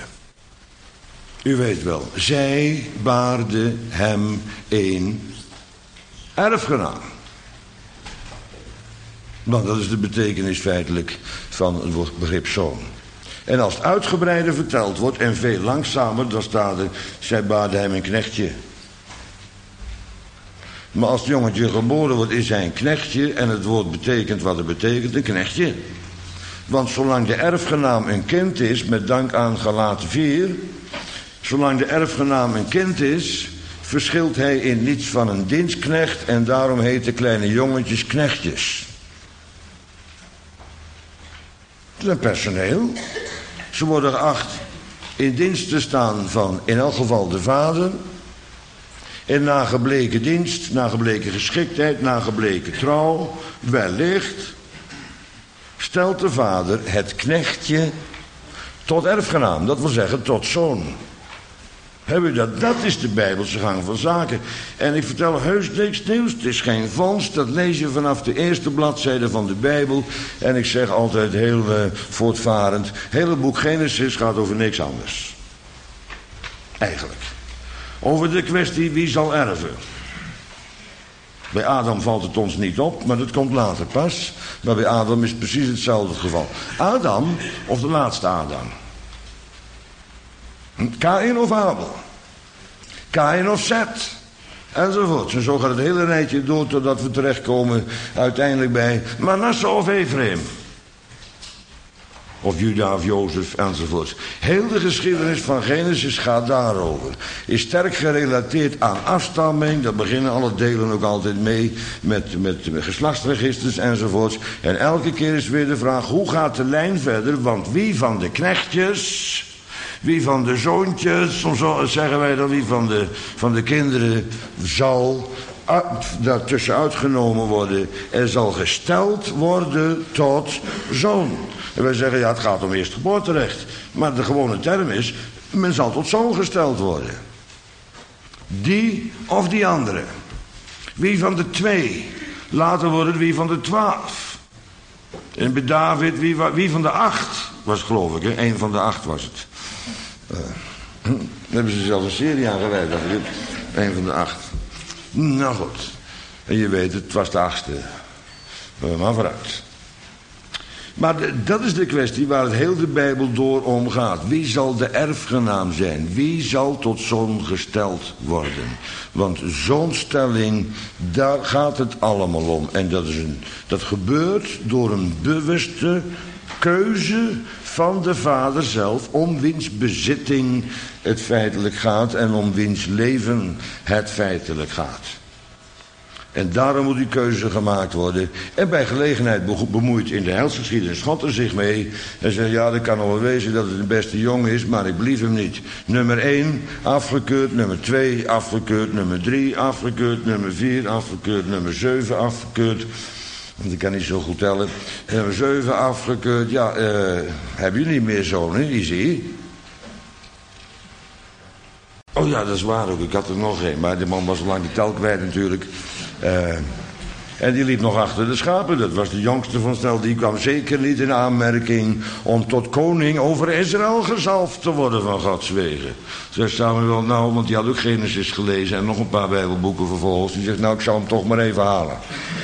U weet wel, zij baarden hem een erfgenaam. Want dat is de betekenis feitelijk van het begrip zoon. En als het uitgebreider verteld wordt en veel langzamer, dan staat er, zij baarden hem een knechtje. Maar als het jongetje geboren wordt, is hij een knechtje. En het woord betekent wat het betekent, een knechtje. Want zolang de erfgenaam een kind is, met dank aan Galaten vier, zolang de erfgenaam een kind is, verschilt hij in niets van een dienstknecht. En daarom heten kleine jongetjes knechtjes. Het is een personeel. Ze worden geacht in dienst te staan van in elk geval de vader. En na gebleken dienst, na gebleken geschiktheid, na gebleken trouw, wellicht stelt de vader het knechtje tot erfgenaam. Dat wil zeggen tot zoon. Heb u dat? Dat is de Bijbelse gang van zaken. En ik vertel heus niks nieuws. Het is geen vondst. Dat lees je vanaf de eerste bladzijde van de Bijbel. En ik zeg altijd heel uh, voortvarend. Het hele boek Genesis gaat over niks anders. Eigenlijk. Over de kwestie wie zal erven. Bij Adam valt het ons niet op, maar dat komt later pas. Maar bij Adam is precies hetzelfde het geval. Adam, of de laatste Adam. Kaïn of Abel. Kaïn of Zet. Enzovoort. En zo gaat het hele rijtje door totdat we terechtkomen uiteindelijk bij Manasse of Ephraim. Of Juda of Jozef enzovoort. Heel de geschiedenis van Genesis gaat daarover. Is sterk gerelateerd aan afstamming. Daar beginnen alle delen ook altijd mee. Met, met, met geslachtsregisters enzovoort. En elke keer is weer de vraag. Hoe gaat de lijn verder? Want wie van de knechtjes Wie van de zoontjes, soms zeggen wij dan, wie van de, van de kinderen zal daartussen uitgenomen worden en zal gesteld worden tot zoon. En wij zeggen, ja, het gaat om eerstgeboorterecht. Maar de gewone term is, men zal tot zoon gesteld worden. Die of die andere. Wie van de twee? Later wordt het wie van de twaalf. En bij David, wie, wie van de acht was het, geloof ik, hè? Eén van de acht was het. Uh, daar hebben ze zelfs een serie aan gewijd, dacht ik. Eén van de acht. Nou goed. En je weet, het was de achtste. Uh, maar vooruit. Maar de, dat is de kwestie waar het heel de Bijbel door om gaat. Wie zal de erfgenaam zijn? Wie zal tot zoon gesteld worden? Want zoonstelling, daar gaat het allemaal om. En dat, is een, dat gebeurt door een bewuste keuze van de vader zelf, om wiens bezitting het feitelijk gaat en om wiens leven het feitelijk gaat. En daarom moet die keuze gemaakt worden. En bij gelegenheid bemoeit in de helsgeschiedenis God er zich mee. En zegt, ja, dat kan nog wel wezen dat het de beste jongen is, maar ik belief hem niet. Nummer één afgekeurd, nummer twee afgekeurd, nummer drie afgekeurd, nummer vier afgekeurd, nummer zeven afgekeurd. Want ik kan niet zo goed tellen. Nummer zeven afgekeurd. Ja, uh, hebben jullie niet meer zonen, die zie je? Oh ja, dat is waar ook. Ik had er nog één. Maar de man was al lang die tel kwijt natuurlijk. Uh, en die liep nog achter de schapen. Dat was de jongste van stel. Die kwam zeker niet in aanmerking om tot koning over Israël gezalfd te worden van Gods wegen. Zegt Samuel, nou, want die had ook Genesis gelezen en nog een paar Bijbelboeken vervolgens. Die zegt, nou, ik zal hem toch maar even halen.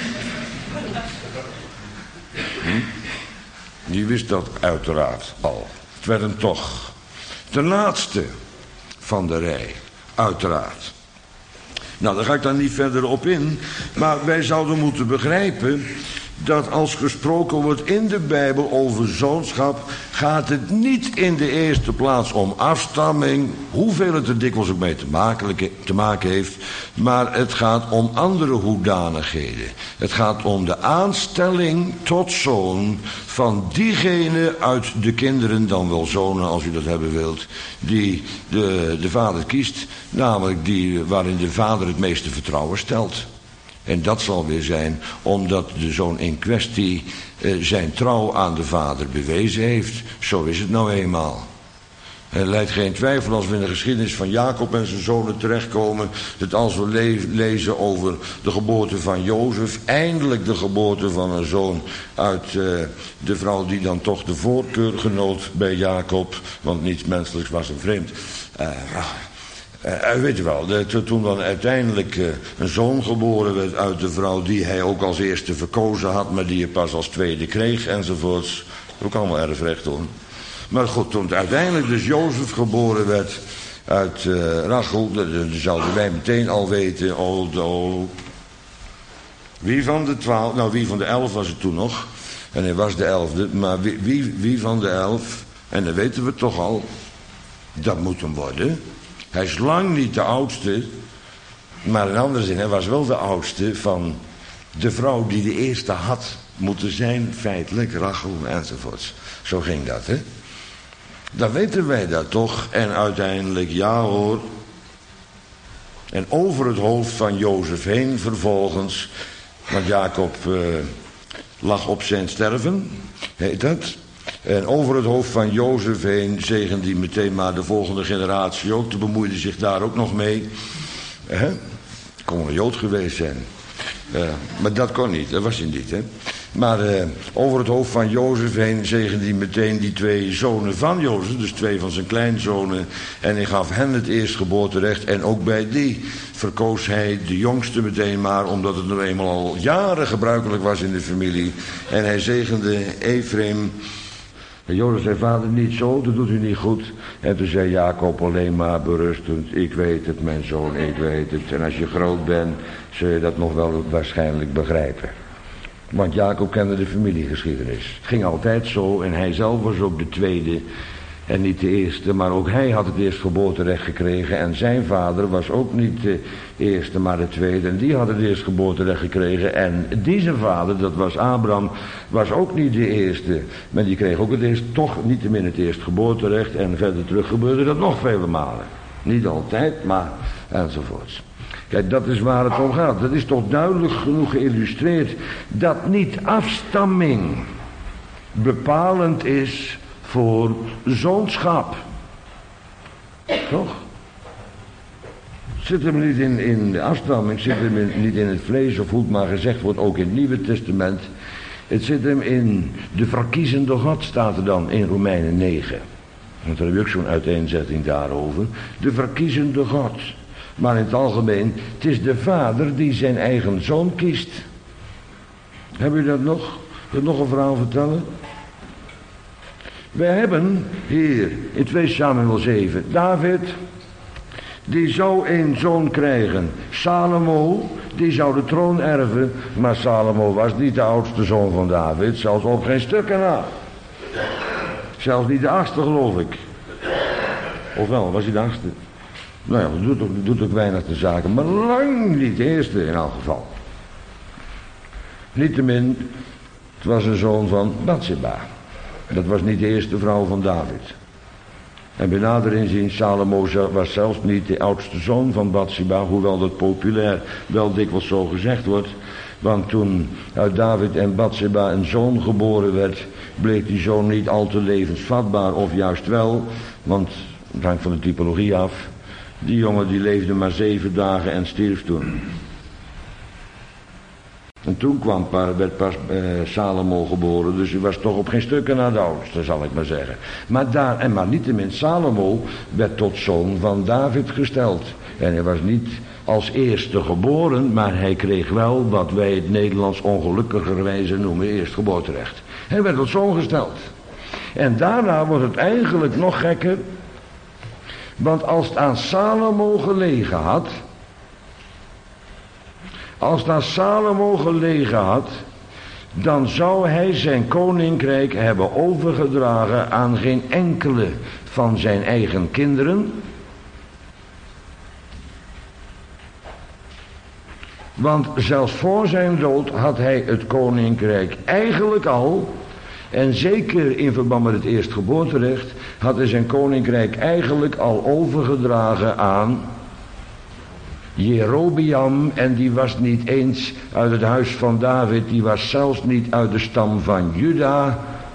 Hm? Die wist dat uiteraard al. Het werd hem toch de laatste van de rij, uiteraard. Nou, daar ga ik dan niet verder op in. Maar wij zouden moeten begrijpen dat als gesproken wordt in de Bijbel over zoonschap, gaat het niet in de eerste plaats om afstamming, hoeveel het er dikwijls ook mee te maken, te maken heeft, maar het gaat om andere hoedanigheden. Het gaat om de aanstelling tot zoon van diegene uit de kinderen, dan wel zonen als u dat hebben wilt, die de, de vader kiest, namelijk die waarin de vader het meeste vertrouwen stelt. En dat zal weer zijn omdat de zoon in kwestie eh, zijn trouw aan de vader bewezen heeft. Zo is het nou eenmaal. Er leidt geen twijfel als we in de geschiedenis van Jacob en zijn zonen terechtkomen, dat als we le- lezen over de geboorte van Jozef, eindelijk de geboorte van een zoon uit uh, de vrouw die dan toch de voorkeur genoot bij Jacob, want niets menselijks was hem vreemd. Uh, Uh, weet je wel, de, toen dan uiteindelijk uh, een zoon geboren werd uit de vrouw die hij ook als eerste verkozen had, maar die hij pas als tweede kreeg enzovoorts. Ook allemaal erfrecht hoor. Maar goed, toen uiteindelijk dus Jozef geboren werd uit uh, Rachel, dan zouden wij meteen al weten, oh, oh, wie van de twaalf, nou wie van de elf was het toen nog, en hij was de elfde, maar wie, wie, wie van de elf, en dan weten we toch al, dat moet hem worden. Hij is lang niet de oudste, maar in andere zin, hij was wel de oudste van de vrouw die de eerste had moeten zijn, feitelijk, Rachel enzovoorts. Zo ging dat, hè. Dan weten wij dat toch, en uiteindelijk, ja hoor. En over het hoofd van Jozef heen vervolgens, want Jacob uh, lag op zijn sterven, heet dat. En over het hoofd van Jozef heen zegende hij meteen maar de volgende generatie ook. Te bemoeide zich daar ook nog mee. Eh? Kon een Jood geweest zijn. Uh, maar dat kon niet, dat was hij niet. Hè? Maar uh, over het hoofd van Jozef heen zegende hij meteen die twee zonen van Jozef. Dus twee van zijn kleinzonen. En hij gaf hen het eerstgeboorterecht. En ook bij die verkoos hij de jongste meteen maar. Omdat het nu eenmaal al jaren gebruikelijk was in de familie. En hij zegende Efraim. En Jozef zei, vader, niet zo, dat doet u niet goed. En toen zei Jacob alleen maar berustend, ik weet het, mijn zoon, ik weet het. En als je groot bent, zul je dat nog wel waarschijnlijk begrijpen. Want Jacob kende de familiegeschiedenis. Het ging altijd zo en hij zelf was ook de tweede. En niet de eerste, maar ook hij had het eerstgeboorterecht gekregen. En zijn vader was ook niet de eerste, maar de tweede. En die had het eerstgeboorterecht gekregen. En die zijn vader, dat was Abraham, was ook niet de eerste. Maar die kreeg ook het eerst, toch niettemin het eerstgeboorterecht. En verder terug gebeurde dat nog vele malen. Niet altijd, maar enzovoorts. Kijk, dat is waar het om gaat. Dat is toch duidelijk genoeg geïllustreerd dat niet afstamming bepalend is voor zoonschap. Toch? Zit hem niet in, in de afstamming, zit hem in, niet in het vlees, of hoe het maar gezegd wordt, ook in het Nieuwe Testament. Het zit hem in de verkiezende God, staat er dan in Romeinen negen. Want daar heb je ook zo'n uiteenzetting daarover. De verkiezende God. Maar in het algemeen, het is de vader die zijn eigen zoon kiest. Heb je dat nog? Wil je nog een verhaal vertellen? Wij hebben hier in twee Samuel zeven, David, die zou een zoon krijgen. Salomo, die zou de troon erven. Maar Salomo was niet de oudste zoon van David, zelfs op geen stukken na. Zelfs niet de achtste, geloof ik. Of wel, was hij de achtste? Nou ja, dat doet ook, dat doet ook weinig de zaken, maar lang niet de eerste in elk geval. Niettemin, het was een zoon van Bathsheba. Dat was niet de eerste vrouw van David. En bij nader inzien, Salomo was zelfs niet de oudste zoon van Bathsheba, hoewel dat populair wel dikwijls zo gezegd wordt. Want toen uit David en Bathsheba een zoon geboren werd, bleek die zoon niet al te levensvatbaar, of juist wel, want het hangt van de typologie af. Die jongen die leefde maar zeven dagen en stierf toen. En toen kwam, werd pas eh, Salomo geboren, dus hij was toch op geen stukken na de oudste, zal ik maar zeggen. Maar daar, en maar niettemin, Salomo werd tot zoon van David gesteld. En hij was niet als eerste geboren, maar hij kreeg wel wat wij het Nederlands ongelukkigerwijze noemen eerstgeboorterecht. Hij werd tot zoon gesteld. En daarna wordt het eigenlijk nog gekker, want als het aan Salomo gelegen had, als het aan Salomo gelegen had, dan zou hij zijn koninkrijk hebben overgedragen aan geen enkele van zijn eigen kinderen. Want zelfs voor zijn dood had hij het koninkrijk eigenlijk al, en zeker in verband met het eerstgeboorterecht, had hij zijn koninkrijk eigenlijk al overgedragen aan Jerobeam, en die was niet eens uit het huis van David, die was zelfs niet uit de stam van Juda,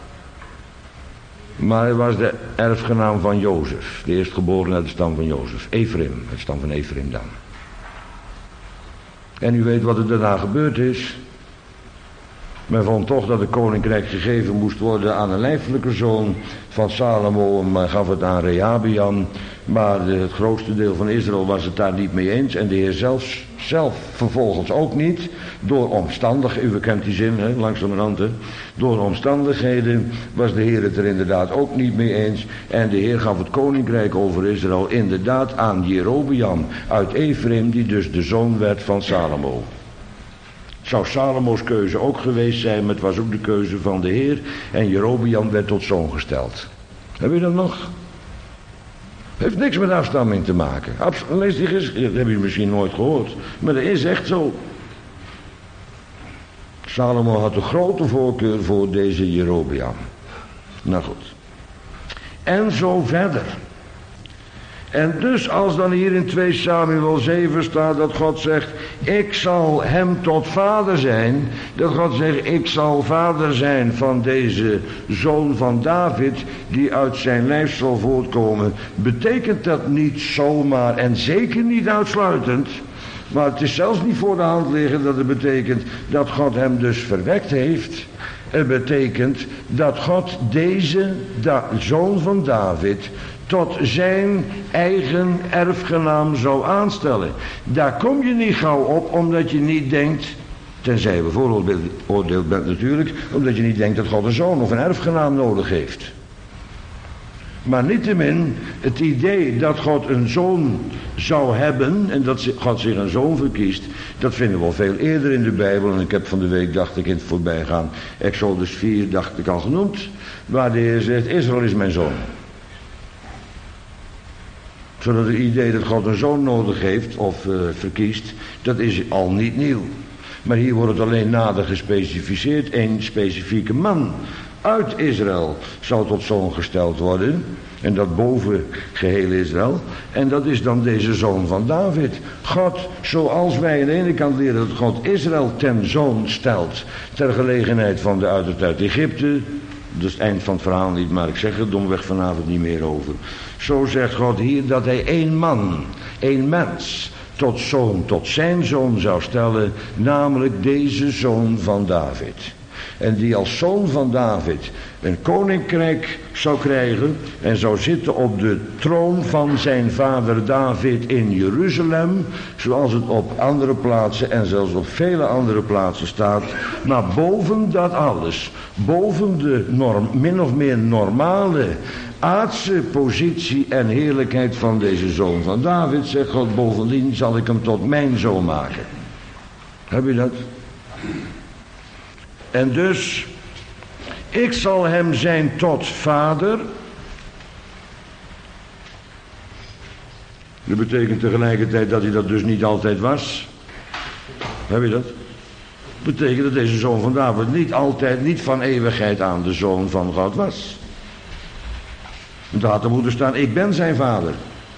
maar hij was de erfgenaam van Jozef, de eerstgeboren uit de stam van Jozef, Ephraim, het stam van Ephraim dan. En u weet wat er daarna gebeurd is. Men vond toch dat het koninkrijk gegeven moest worden aan een lijfelijke zoon van Salomo, en men gaf het aan Rehabeam. Maar het grootste deel van Israël was het daar niet mee eens. En de Heer zelf, zelf vervolgens ook niet. Door omstandigheden, u kent die zin, hè, langzamerhand. Hè. Door omstandigheden was de Heer het er inderdaad ook niet mee eens. En de Heer gaf het koninkrijk over Israël inderdaad aan Jerobeam uit Ephraim, die dus de zoon werd van Salomo. Het zou Salomo's keuze ook geweest zijn, maar het was ook de keuze van de Heer. En Jerobeam werd tot zoon gesteld. Heb je dat nog? Heeft niks met afstamming te maken. Lees die geschiedenis, dat heb je misschien nooit gehoord. Maar dat is echt zo. Salomo had een grote voorkeur voor deze Jerobeam. Nou goed. En zo verder. En dus als dan hier in twee Samuel zeven staat dat God zegt, ik zal hem tot vader zijn. Dat God zegt, ik zal vader zijn van deze zoon van David die uit zijn lijf zal voortkomen. Betekent dat niet zomaar en zeker niet uitsluitend. Maar het is zelfs niet voor de hand liggen dat het betekent dat God hem dus verwekt heeft. Het betekent dat God deze da- zoon van David tot zijn eigen erfgenaam zou aanstellen. Daar kom je niet gauw op, omdat je niet denkt, tenzij je bevooroordeeld bent natuurlijk, omdat je niet denkt dat God een zoon of een erfgenaam nodig heeft. Maar niettemin, het idee dat God een zoon zou hebben en dat God zich een zoon verkiest, dat vinden we al veel eerder in de Bijbel. En ik heb van de week, dacht ik in het voorbijgaan, Exodus vier, dacht ik al genoemd, waar de Heer zegt, Israël is mijn zoon. Zodat het idee dat God een zoon nodig heeft of uh, verkiest, dat is al niet nieuw. Maar hier wordt het alleen nader gespecificeerd. Een specifieke man uit Israël zou tot zoon gesteld worden. En dat boven geheel Israël. En dat is dan deze zoon van David. God, zoals wij aan de ene kant leren dat God Israël ten zoon stelt. Ter gelegenheid van de uittocht uit Egypte. Dat is het eind van het verhaal niet, maar ik zeg er domweg vanavond niet meer over. Zo zegt God hier dat hij één man, één mens, tot zoon, tot zijn zoon zou stellen. Namelijk deze zoon van David. En die als zoon van David een koninkrijk zou krijgen en zou zitten op de troon van zijn vader David in Jeruzalem, zoals het op andere plaatsen en zelfs op vele andere plaatsen staat. Maar boven dat alles, boven de norm, min of meer normale aardse positie en heerlijkheid van deze zoon van David, zegt God, bovendien zal ik hem tot mijn zoon maken. Heb je dat? En dus, ik zal hem zijn tot vader. Dat betekent tegelijkertijd dat hij dat dus niet altijd was. Heb je dat? Dat betekent dat deze zoon van David niet altijd, niet van eeuwigheid aan de zoon van God was. Daar had er moeten staan, ik ben zijn vader.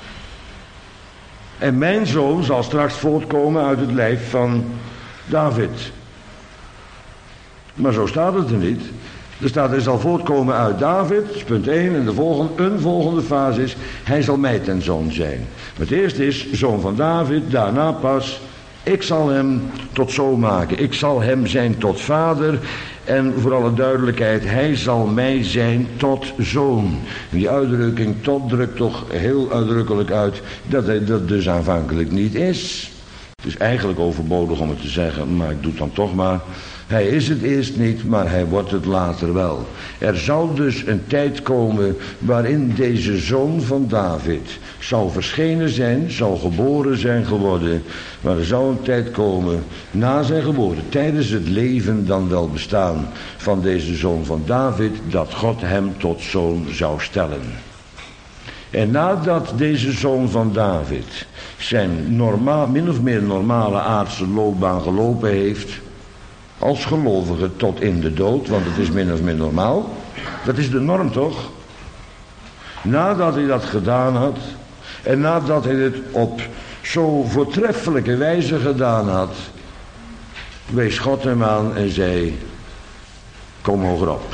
En mijn zoon zal straks voortkomen uit het lijf van David. Maar zo staat het er niet. Er staat, hij zal voortkomen uit David, punt één. En de volgende, een volgende fase is, hij zal mij ten zoon zijn. Maar het eerste is, zoon van David, daarna pas, ik zal hem tot zoon maken. Ik zal hem zijn tot vader. En voor alle duidelijkheid, hij zal mij zijn tot zoon. En die uitdrukking tot drukt toch heel uitdrukkelijk uit dat hij dat dus aanvankelijk niet is. Het is eigenlijk overbodig om het te zeggen, maar ik doe het dan toch maar. Hij is het eerst niet, maar hij wordt het later wel. Er zal dus een tijd komen waarin deze zoon van David zal verschenen zijn, zal geboren zijn geworden. Maar er zal een tijd komen na zijn geboorte, tijdens het leven dan wel bestaan van deze zoon van David, dat God hem tot zoon zou stellen. En nadat deze zoon van David zijn normaal, min of meer normale aardse loopbaan gelopen heeft, als gelovige tot in de dood, want het is min of meer normaal. Dat is de norm toch? Nadat hij dat gedaan had, en nadat hij het op zo voortreffelijke wijze gedaan had, wees God hem aan en zei, kom hoger op.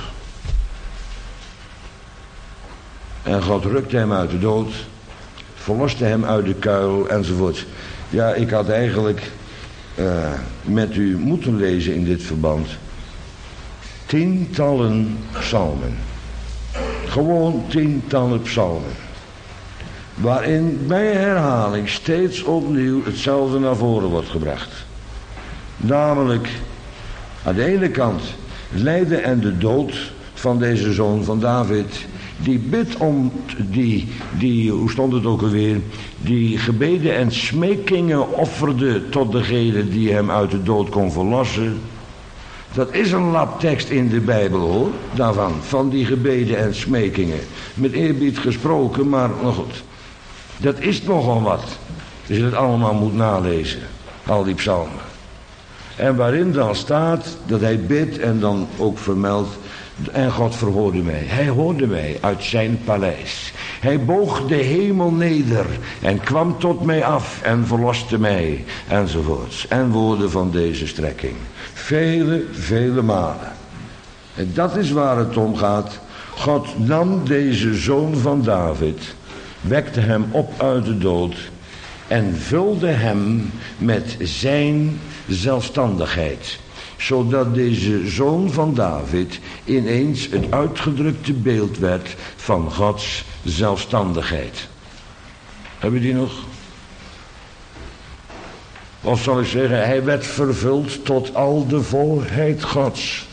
En God rukte hem uit de dood, verloste hem uit de kuil enzovoort. Ja, ik had eigenlijk uh, met u moeten lezen in dit verband tientallen psalmen. Gewoon tientallen psalmen. Waarin bij herhaling steeds opnieuw hetzelfde naar voren wordt gebracht. Namelijk aan de ene kant het lijden en de dood van deze zoon van David, die bidt om, die, die, hoe stond het ook alweer, die gebeden en smekingen offerde tot degene die hem uit de dood kon verlossen. Dat is een labtekst in de Bijbel hoor, daarvan, van die gebeden en smekingen. Met eerbied gesproken, maar nog goed. Dat is nogal wat, als je het allemaal moet nalezen, al die psalmen. En waarin dan staat dat hij bidt en dan ook vermeldt, en God verhoorde mij. Hij hoorde mij uit zijn paleis. Hij boog de hemel neder en kwam tot mij af en verloste mij, enzovoorts. En woorden van deze strekking. Vele, vele malen. En dat is waar het om gaat. God nam deze zoon van David, wekte hem op uit de dood en vulde hem met zijn zelfstandigheid, zodat deze zoon van David ineens het uitgedrukte beeld werd van Gods zelfstandigheid. Heb je die nog? Of zal ik zeggen, hij werd vervuld tot al de volheid Gods.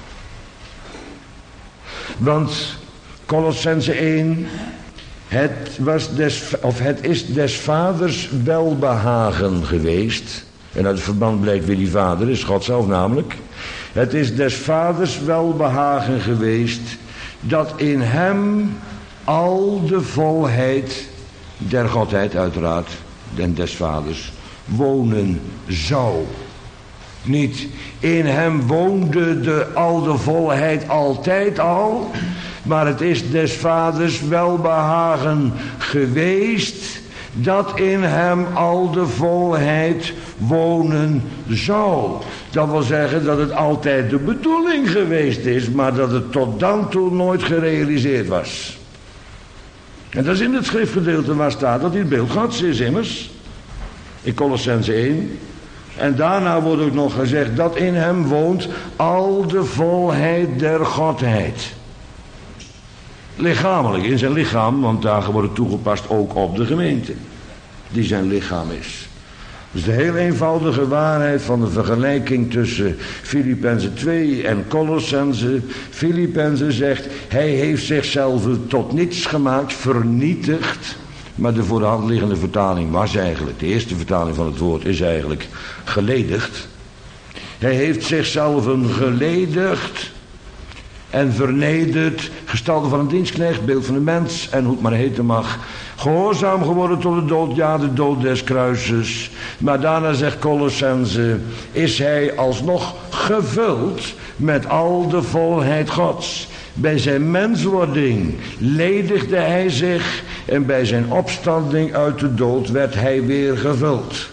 Want Kolossenzen één, het, was des, of het is des vaders welbehagen geweest. En uit het verband blijkt wie die vader is, God zelf namelijk. Het is des vaders welbehagen geweest dat in hem al de volheid der Godheid uiteraard, en des vaders, wonen zou. Niet in hem woonde de, al de volheid altijd al, maar het is des vaders welbehagen geweest dat in hem al de volheid wonen zou. Dat wil zeggen dat het altijd de bedoeling geweest is, maar dat het tot dan toe nooit gerealiseerd was. En dat is in het schriftgedeelte waar staat dat hij het beeld Gods is immers. In Kolossenzen één. En daarna wordt ook nog gezegd dat in hem woont al de volheid der Godheid. Lichamelijk, in zijn lichaam, want daar wordt het toegepast ook op de gemeente. Die zijn lichaam is. Dus de heel eenvoudige waarheid van de vergelijking tussen Filippenzen twee en Kolossenzen. Filippenzen zegt, hij heeft zichzelf tot niets gemaakt, vernietigd. Maar de voor de hand liggende vertaling was eigenlijk, de eerste vertaling van het woord is eigenlijk geledigd. Hij heeft zichzelf geledigd en vernederd, gestalte van een dienstknecht, beeld van een mens en hoe het maar heten mag. Gehoorzaam geworden tot de dood, ja de dood des kruises. Maar daarna zegt Kolossenzen, is hij alsnog gevuld met al de volheid Gods. Bij zijn menswording ledigde hij zich en bij zijn opstanding uit de dood werd hij weer gevuld.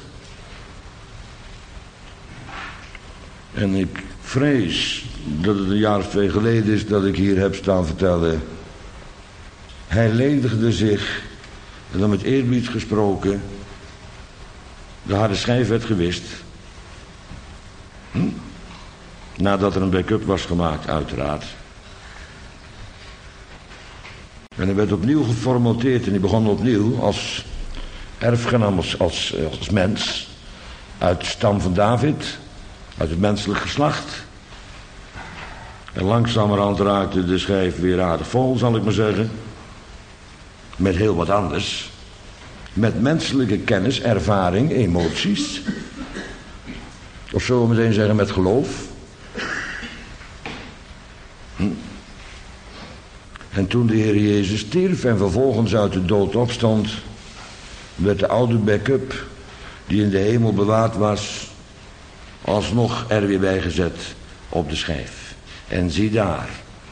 En ik vrees dat het een jaar of twee geleden is dat ik hier heb staan vertellen. Hij ledigde zich, en dan met eerbied gesproken, de harde schijf werd gewist. Hm? Nadat er een backup was gemaakt, uiteraard. En hij werd opnieuw geformateerd en hij begon opnieuw als erfgenaam, als, als, als mens. Uit de stam van David, uit het menselijk geslacht. En langzamerhand raakte de schijf weer aardig vol, zal ik maar zeggen. Met heel wat anders. Met menselijke kennis, ervaring, emoties. Of zullen we meteen zeggen met geloof. Hm. En toen de Heer Jezus stierf en vervolgens uit de dood opstond, werd de oude backup die in de hemel bewaard was, alsnog er weer bij gezet op de schijf. En zie daar.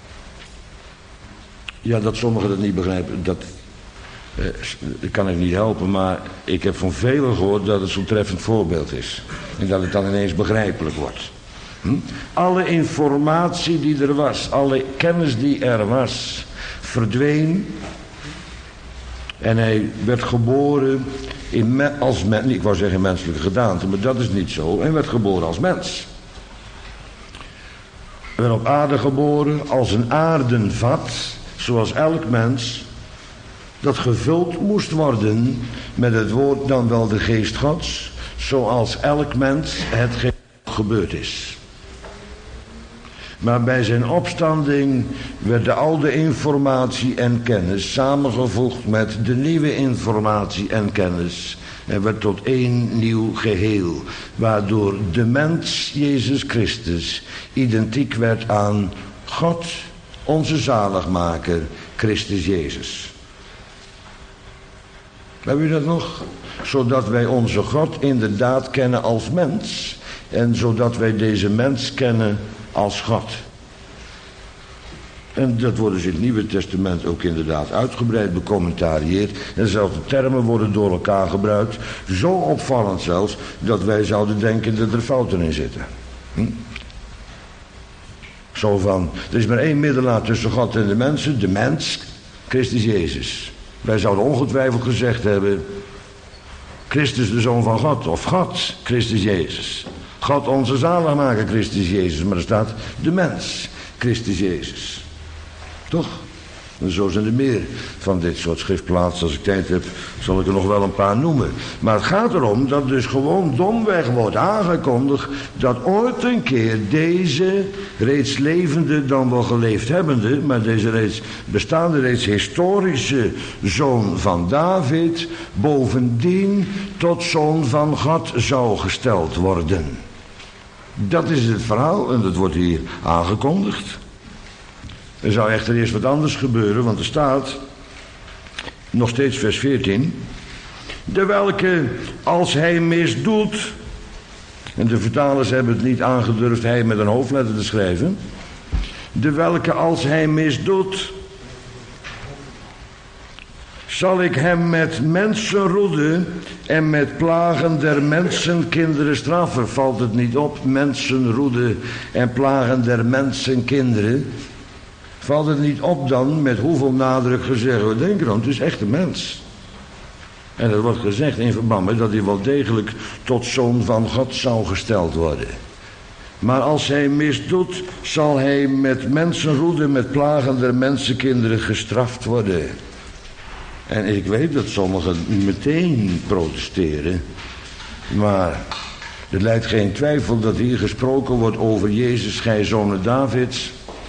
Ja, dat sommigen dat niet begrijpen, dat, eh, dat kan ik niet helpen, maar ik heb van velen gehoord dat het zo'n treffend voorbeeld is. En dat het dan ineens begrijpelijk wordt. Hm? Alle informatie die er was, alle kennis die er was, verdween. En hij werd geboren in me, als mens, ik wou zeggen menselijke gedaante, maar dat is niet zo. Hij werd geboren als mens. Hij werd op aarde geboren als een aardenvat, zoals elk mens, dat gevuld moest worden met het woord dan wel de geest Gods, zoals elk mens het gebeurd is. Maar bij zijn opstanding werd de oude informatie en kennis samengevoegd met de nieuwe informatie en kennis. En werd tot één nieuw geheel. Waardoor de mens Jezus Christus identiek werd aan God, onze zaligmaker, Christus Jezus. Hebben jullie dat nog? Zodat wij onze God inderdaad kennen als mens. En zodat wij deze mens kennen als God. En dat wordt dus in het Nieuwe Testament ook inderdaad uitgebreid becommentarieerd. En zelfs de termen worden door elkaar gebruikt. Zo opvallend zelfs, dat wij zouden denken dat er fouten in zitten. Hm? Zo van, er is maar één middelaar tussen God en de mensen, de mens, Christus Jezus. Wij zouden ongetwijfeld gezegd hebben, Christus de Zoon van God, of God, Christus Jezus. God onze zaligmaker, Christus Jezus. Maar er staat de mens, Christus Jezus. Toch? En zo zijn er meer van dit soort schriftplaatsen. Als ik tijd heb, zal ik er nog wel een paar noemen. Maar het gaat erom dat dus gewoon domweg wordt aangekondigd dat ooit een keer deze reeds levende, dan wel geleefd hebbende, maar deze reeds bestaande, reeds historische zoon van David, bovendien tot zoon van God zou gesteld worden. Dat is het verhaal en dat wordt hier aangekondigd. Er zou echter eerst wat anders gebeuren, want er staat nog steeds vers veertien. De welke, als hij misdoet, en de vertalers hebben het niet aangedurfd hij met een hoofdletter te schrijven. De welke, als hij misdoet, zal ik hem met mensenroede en met plagen der mensenkinderen straffen. Valt het niet op? Mensenroede en plagen der mensenkinderen. Valt het niet op dan met hoeveel nadruk gezegd wordt? Denk erom, het is echt een mens. En er wordt gezegd in verband met dat hij wel degelijk tot zoon van God zou gesteld worden. Maar als hij misdoet, zal hij met mensenroede, met plagen der mensenkinderen gestraft worden. En ik weet dat sommigen meteen protesteren. Maar er lijdt geen twijfel dat hier gesproken wordt over Jezus, gij zonen Davids.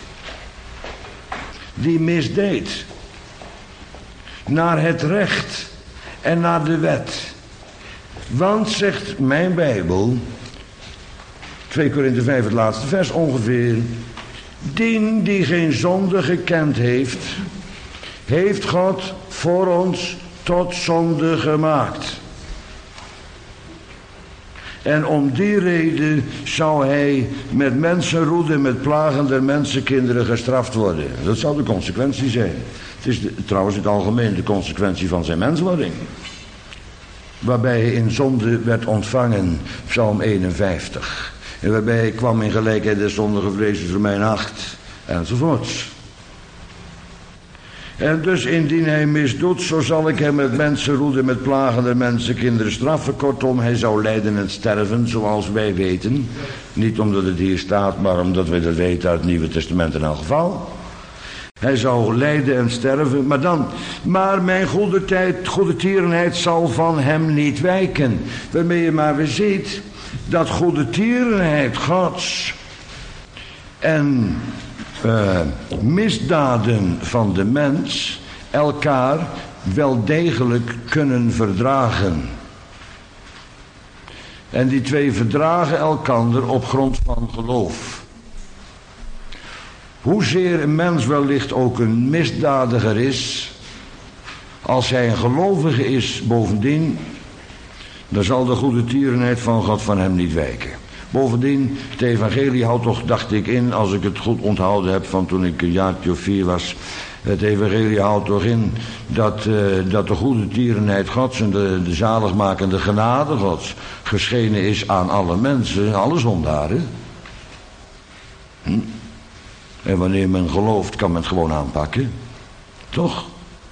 Die misdeed. Naar het recht en naar de wet. Want, zegt mijn Bijbel, twee Korinthe vijf, het laatste vers ongeveer. Dien die geen zonde gekend heeft, heeft God voor ons tot zonde gemaakt. En om die reden zou hij met mensenroede, met plagen der mensenkinderen gestraft worden. Dat zou de consequentie zijn. Het is de, trouwens in het algemeen de consequentie van zijn menswording. Waarbij hij in zonde werd ontvangen, Psalm eenenvijftig. En waarbij hij kwam in gelijkheid des zondigen vrees, Romein acht, enzovoorts. En dus indien hij misdoet, zo zal ik hem met mensenroede, met plagen der mensenkinderen straffen. Kortom, hij zou lijden en sterven, zoals wij weten. Niet omdat het hier staat, maar omdat wij dat weten uit het Nieuwe Testament in elk geval. Hij zou lijden en sterven, maar dan, maar mijn goede tijd, goede tierenheid zal van hem niet wijken. Waarmee je maar weer ziet dat goede tierenheid Gods en uh, misdaden van de mens elkaar wel degelijk kunnen verdragen. En die twee verdragen elkander op grond van geloof. Hoezeer een mens wellicht ook een misdadiger is, als hij een gelovige is bovendien, dan zal de goede tierenheid van God van hem niet wijken. Bovendien, het evangelie houdt toch, dacht ik in, als ik het goed onthouden heb van toen ik een jaartje of vier was. Het evangelie houdt toch in dat, uh, dat de goede tierenheid Gods en de, de zaligmakende genade Gods geschenen is aan alle mensen, alle zondaren. Hm? En wanneer men gelooft, kan men het gewoon aanpakken. Toch?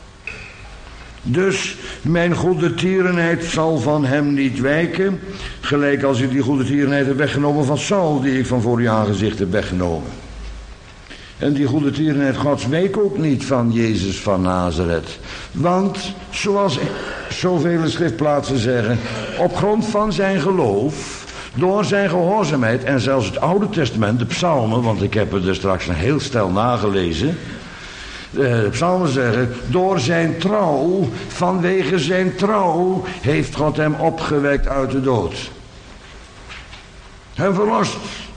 Dus mijn goede tierenheid zal van hem niet wijken. Gelijk als ik die goede tierenheid heb weggenomen van Saul, die ik van voor je aangezicht heb weggenomen. En die goede tierenheid Gods week ook niet van Jezus van Nazareth. Want, zoals zoveel schriftplaatsen zeggen, op grond van zijn geloof, door zijn gehoorzaamheid, en zelfs het Oude Testament, de psalmen, want ik heb er straks een heel stel nagelezen. De psalmen zeggen, door zijn trouw, vanwege zijn trouw, heeft God hem opgewekt uit de dood. Hem verlost.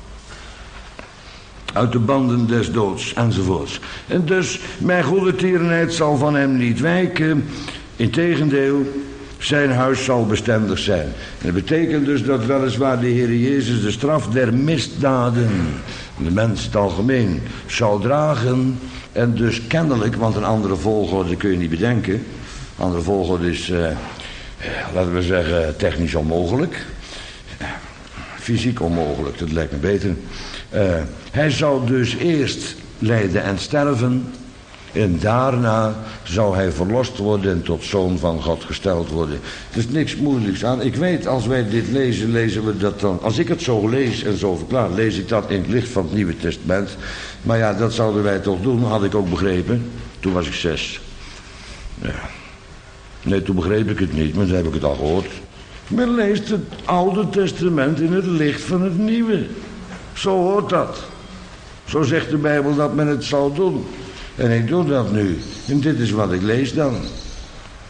Uit de banden des doods, enzovoorts. En dus, mijn goede tierenheid zal van hem niet wijken. Integendeel, zijn huis zal bestendig zijn. En dat betekent dus dat weliswaar de Heer Jezus de straf der misdaden, de mens in het algemeen, zal dragen. En dus kennelijk, want een andere volgorde kun je niet bedenken. Een andere volgorde is, uh, laten we zeggen, technisch onmogelijk. Fysiek onmogelijk, dat lijkt me beter. Uh, hij zou dus eerst lijden en sterven. En daarna zou hij verlost worden en tot zoon van God gesteld worden. Er is niks moeilijks aan. Ik weet, als wij dit lezen, lezen we dat dan. Als ik het zo lees en zo verklaar, lees ik dat in het licht van het Nieuwe Testament. Maar ja, dat zouden wij toch doen, had ik ook begrepen. Toen was ik zes. Ja. Nee, toen begreep ik het niet, maar toen heb ik het al gehoord. Men leest het Oude Testament in het licht van het Nieuwe. Zo hoort dat. Zo zegt de Bijbel dat men het zal doen. En ik doe dat nu. En dit is wat ik lees dan.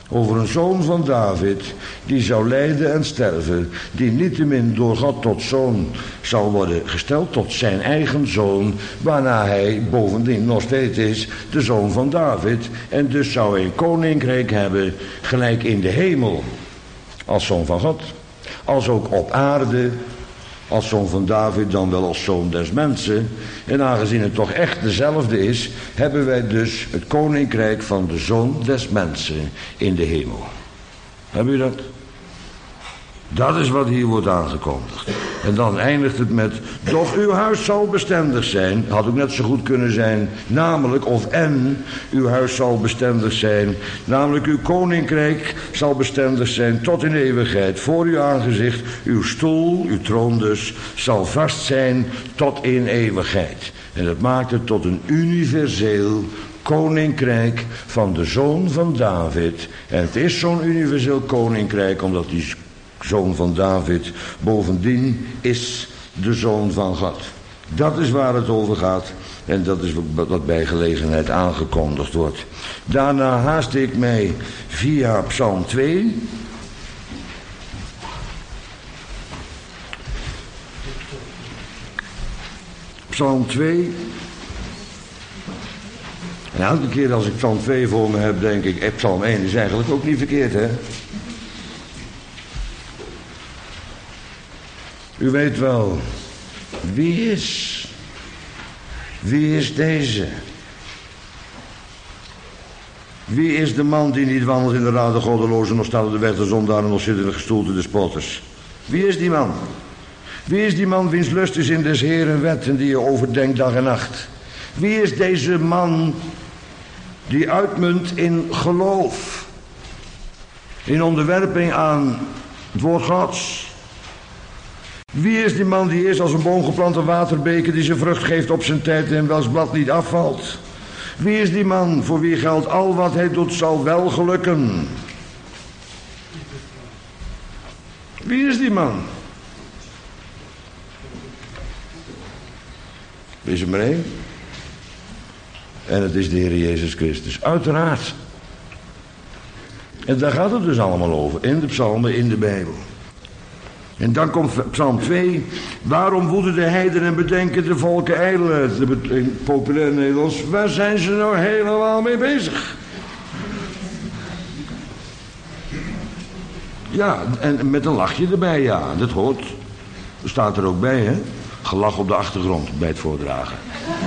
over een zoon van David, die zou lijden en sterven, die niettemin door God tot zoon zal worden gesteld, tot zijn eigen zoon, waarna hij bovendien nog steeds is de zoon van David, en dus zou hij een koninkrijk hebben, gelijk in de hemel, als zoon van God, als ook op aarde, als zoon van David, dan wel als zoon des mensen. En aangezien het toch echt dezelfde is, hebben wij dus het koninkrijk van de zoon des mensen in de hemel. Hebben u dat? Dat is wat hier wordt aangekondigd. En dan eindigt het met, doch uw huis zal bestendig zijn. Had ook net zo goed kunnen zijn, namelijk, of en, uw huis zal bestendig zijn. Namelijk, uw koninkrijk zal bestendig zijn tot in eeuwigheid. Voor uw aangezicht, uw stoel, uw troon dus, zal vast zijn tot in eeuwigheid. En dat maakt het tot een universeel koninkrijk van de zoon van David. En het is zo'n universeel koninkrijk omdat die zoon van David bovendien is de zoon van God. Dat is waar het over gaat en dat is wat bij gelegenheid aangekondigd wordt. Daarna haast ik mij via Psalm twee. Psalm twee. En elke keer als ik Psalm twee voor me heb, denk ik, eh, Psalm één is eigenlijk ook niet verkeerd, hè? U weet wel, wie is, wie is deze? Wie is de man die niet wandelt in de raad der goddelozen, nog staat op de weg der zondaren, nog zit in de gestoelte des spotters? Wie is die man? Wie is die man wiens lust is in des Heeren wet en die je overdenkt dag en nacht? Wie is deze man die uitmunt in geloof, in onderwerping aan het woord Gods? Wie is die man die is als een boom geplant, een waterbeken die zijn vrucht geeft op zijn tijd en welks blad niet afvalt? Wie is die man voor wie geldt al wat hij doet zal wel gelukken? Wie is die man? Er is er maar één. En het is de Heer Jezus Christus. Uiteraard. En daar gaat het dus allemaal over. In de psalmen, in de Bijbel. En dan komt Psalm twee. Waarom woeden de heidenen en bedenken de volken ijdelheid? In populair Nederlands. Waar zijn ze nou helemaal mee bezig? Ja, en met een lachje erbij, ja. Dat hoort. Er staat er ook bij, hè. Gelach op de achtergrond bij het voordragen.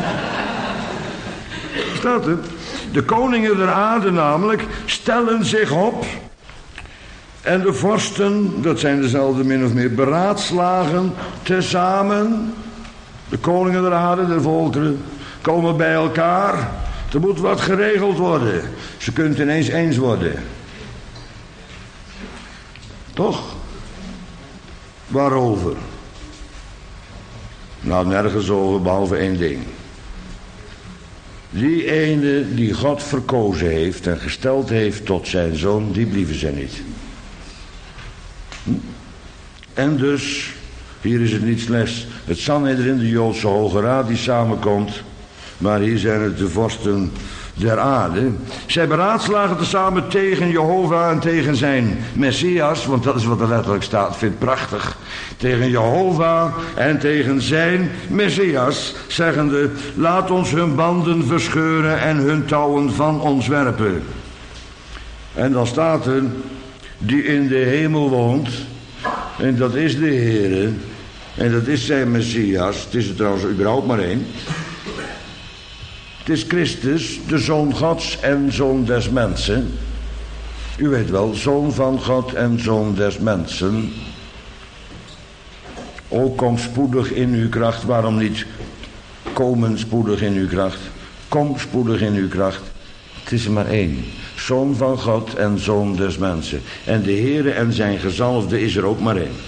Staat er. De koningen der aarde namelijk stellen zich op. En de vorsten, dat zijn dezelfde min of meer, beraadslagen tezamen. De koningen der aarde, de volkeren, komen bij elkaar. Er moet wat geregeld worden. Ze kunnen het ineens eens worden. Toch? Waarover? Nou, nergens over, behalve één ding. Die ene die God verkozen heeft en gesteld heeft tot zijn zoon, die blieven zij niet. En dus, hier is het niet slechts het Sanhedrin, de Joodse Hoge Raad die samenkomt, maar hier zijn het de vorsten der aarde. Zij beraadslagen tezamen tegen Jehovah en tegen zijn Messias, want dat is wat er letterlijk staat, vind prachtig. Tegen Jehovah en tegen zijn Messias, zeggende, laat ons hun banden verscheuren en hun touwen van ons werpen. En dan staat er, die in de hemel woont, en dat is de Heere, en dat is zijn Messias, het is er trouwens überhaupt maar één. Het is Christus, de Zoon Gods en Zoon des mensen. U weet wel, Zoon van God en Zoon des mensen. O, kom spoedig in uw kracht. Waarom niet komen spoedig in uw kracht? Kom spoedig in uw kracht. Het is er maar één. Zoon van God en Zoon des mensen. En de Heere en zijn gezalfde is er ook maar één.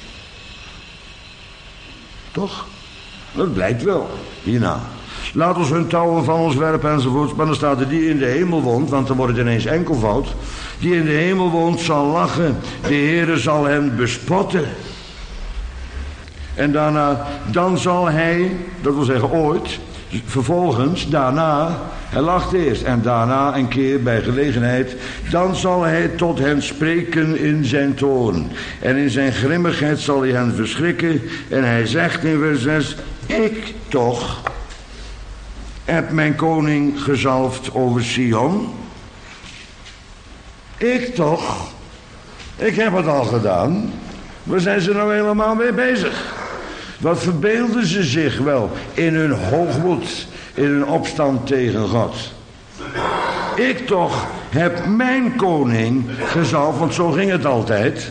Toch? Dat blijkt wel, hierna. Laat ons hun touwen van ons werpen enzovoort. Maar dan staat er die in de hemel woont, want dan wordt het ineens enkelvoud. Die in de hemel woont zal lachen. De Heere zal hen bespotten. En daarna, dan zal hij, dat wil zeggen ooit, Vervolgens, daarna, hij lacht eerst en daarna een keer bij gelegenheid, dan zal hij tot hen spreken in zijn toorn. En in zijn grimmigheid zal hij hen verschrikken. En hij zegt in vers zes, ik toch heb mijn koning gezalfd over Sion. Ik toch, ik heb het al gedaan. Waar zijn ze nou helemaal mee bezig? Wat verbeelden ze zich wel in hun hoogmoed, in hun opstand tegen God. Ik toch heb mijn koning gezalfd, want zo ging het altijd.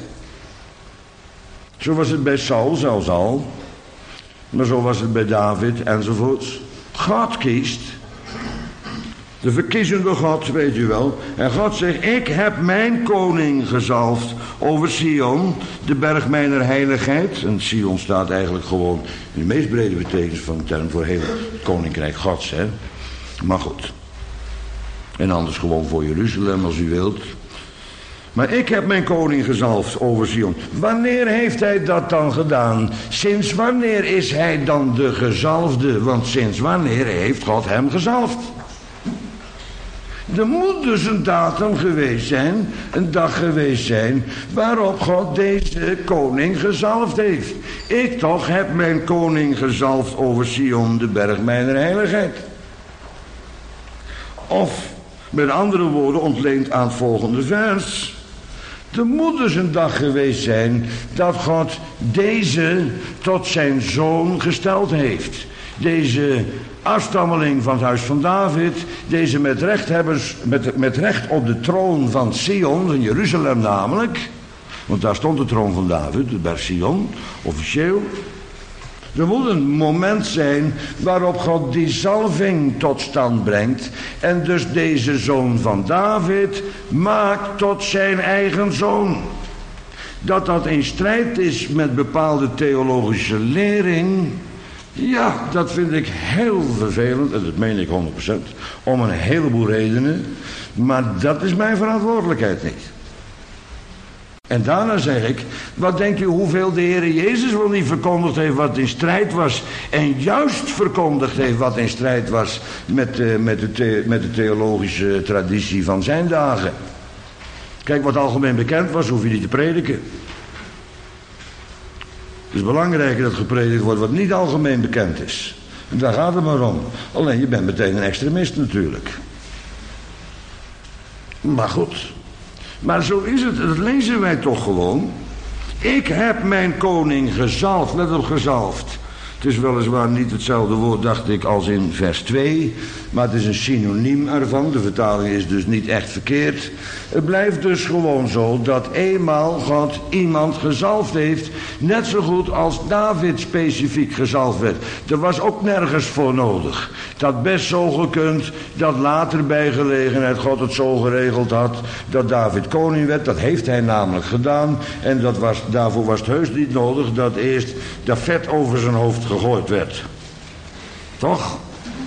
Zo was het bij Saul zelfs al. Maar zo was het bij David enzovoorts. God kiest. De verkiezende God, weet u wel. En God zegt, ik heb mijn koning gezalfd over Sion, de berg mijner heiligheid. En Sion staat eigenlijk gewoon in de meest brede betekenis van de term voor heel het koninkrijk Gods. Hè? Maar goed. En anders gewoon voor Jeruzalem als u wilt. Maar ik heb mijn koning gezalfd over Sion. Wanneer heeft hij dat dan gedaan? Sinds wanneer is hij dan de gezalfde? Want sinds wanneer heeft God hem gezalfd? Er moet dus een datum geweest zijn, een dag geweest zijn, waarop God deze koning gezalfd heeft. Ik toch heb mijn koning gezalfd over Sion, de berg mijner heiligheid. Of, met andere woorden, ontleend aan het volgende vers. Er moet dus een dag geweest zijn dat God deze tot zijn zoon gesteld heeft. Deze afstammeling van het huis van David, deze met rechthebbers, met, met recht op de troon van Sion, in Jeruzalem namelijk, want daar stond de troon van David, de berg Sion, officieel. Er moet een moment zijn waarop God die zalving tot stand brengt en dus deze zoon van David maakt tot zijn eigen zoon. Dat dat in strijd is met bepaalde theologische lering, ja, dat vind ik heel vervelend, en dat meen ik honderd procent, om een heleboel redenen, maar dat is mijn verantwoordelijkheid niet. En daarna zeg ik, wat denkt u hoeveel de Heer Jezus wel niet verkondigd heeft wat in strijd was, en juist verkondigd heeft wat in strijd was met, uh, met, de, the- met de theologische traditie van zijn dagen. Kijk, wat algemeen bekend was, hoef je niet te prediken. Het is belangrijker dat gepredikt wordt wat niet algemeen bekend is. En daar gaat het maar om. Alleen je bent meteen een extremist natuurlijk. Maar goed. Maar zo is het. Dat lezen wij toch gewoon. Ik heb mijn koning gezalfd. Let op, gezalfd. Het is weliswaar niet hetzelfde woord, dacht ik, als in vers twee. Maar het is een synoniem ervan. De vertaling is dus niet echt verkeerd. Het blijft dus gewoon zo dat eenmaal God iemand gezalfd heeft. Net zo goed als David specifiek gezalfd werd. Er was ook nergens voor nodig. Het had best zo gekund dat later bij gelegenheid God het zo geregeld had dat David koning werd. Dat heeft hij namelijk gedaan. En dat was, daarvoor was het heus niet nodig dat eerst dat vet over zijn hoofd gegooid werd. Toch?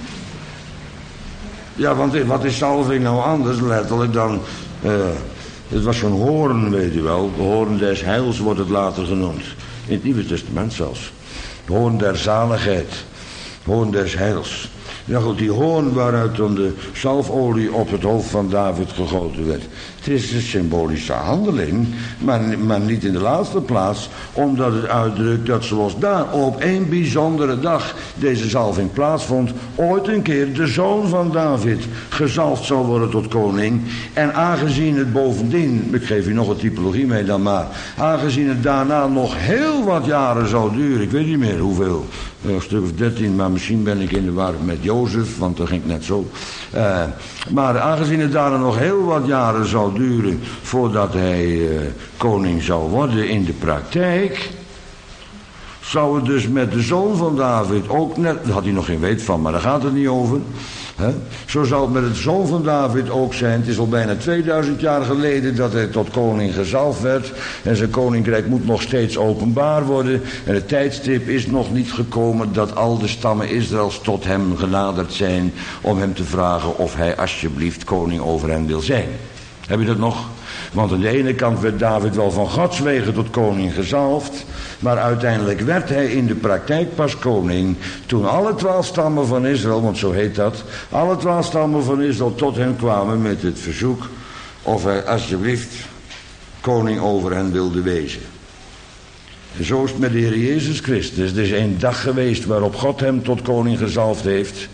Ja, want wat is salving nou anders letterlijk dan... Uh, het was zo'n hoorn, weet u wel. De hoorn des heils wordt het later genoemd. In het Nieuwe Testament zelfs. De hoorn der zaligheid. Hoorn des heils. Ja goed, die hoorn waaruit dan de zalfolie op het hoofd van David gegoten werd. Het is een symbolische handeling, maar, maar niet in de laatste plaats, omdat het uitdrukt dat zoals daar op één bijzondere dag deze zalving plaatsvond, ooit een keer de zoon van David gezalfd zal worden tot koning. En aangezien het bovendien, ik geef u nog een typologie mee dan maar, aangezien het daarna nog heel wat jaren zou duren, ik weet niet meer hoeveel, een stuk of dertien, maar misschien ben ik in de war met Jozef, want dat ging net zo. Uh, maar aangezien het daarna nog heel wat jaren zou duren voordat hij uh, koning zou worden in de praktijk, zou het dus met de zoon van David ook net, daar had hij nog geen weet van, maar daar gaat het niet over. He? Zo zal het met het zoon van David ook zijn. Het is al bijna tweeduizend jaar geleden dat hij tot koning gezalfd werd. En zijn koninkrijk moet nog steeds openbaar worden. En het tijdstip is nog niet gekomen dat al de stammen Israëls tot hem genaderd zijn om hem te vragen of hij alsjeblieft koning over hen wil zijn. Heb je dat nog? Want aan de ene kant werd David wel van Gods wegen tot koning gezalfd. Maar uiteindelijk werd hij in de praktijk pas koning toen alle twaalf stammen van Israël, want zo heet dat, alle twaalf stammen van Israël tot hem kwamen met het verzoek of hij alsjeblieft koning over hen wilde wezen. En zo is het met de Heer Jezus Christus. Er is één dag geweest waarop God hem tot koning gezalfd heeft.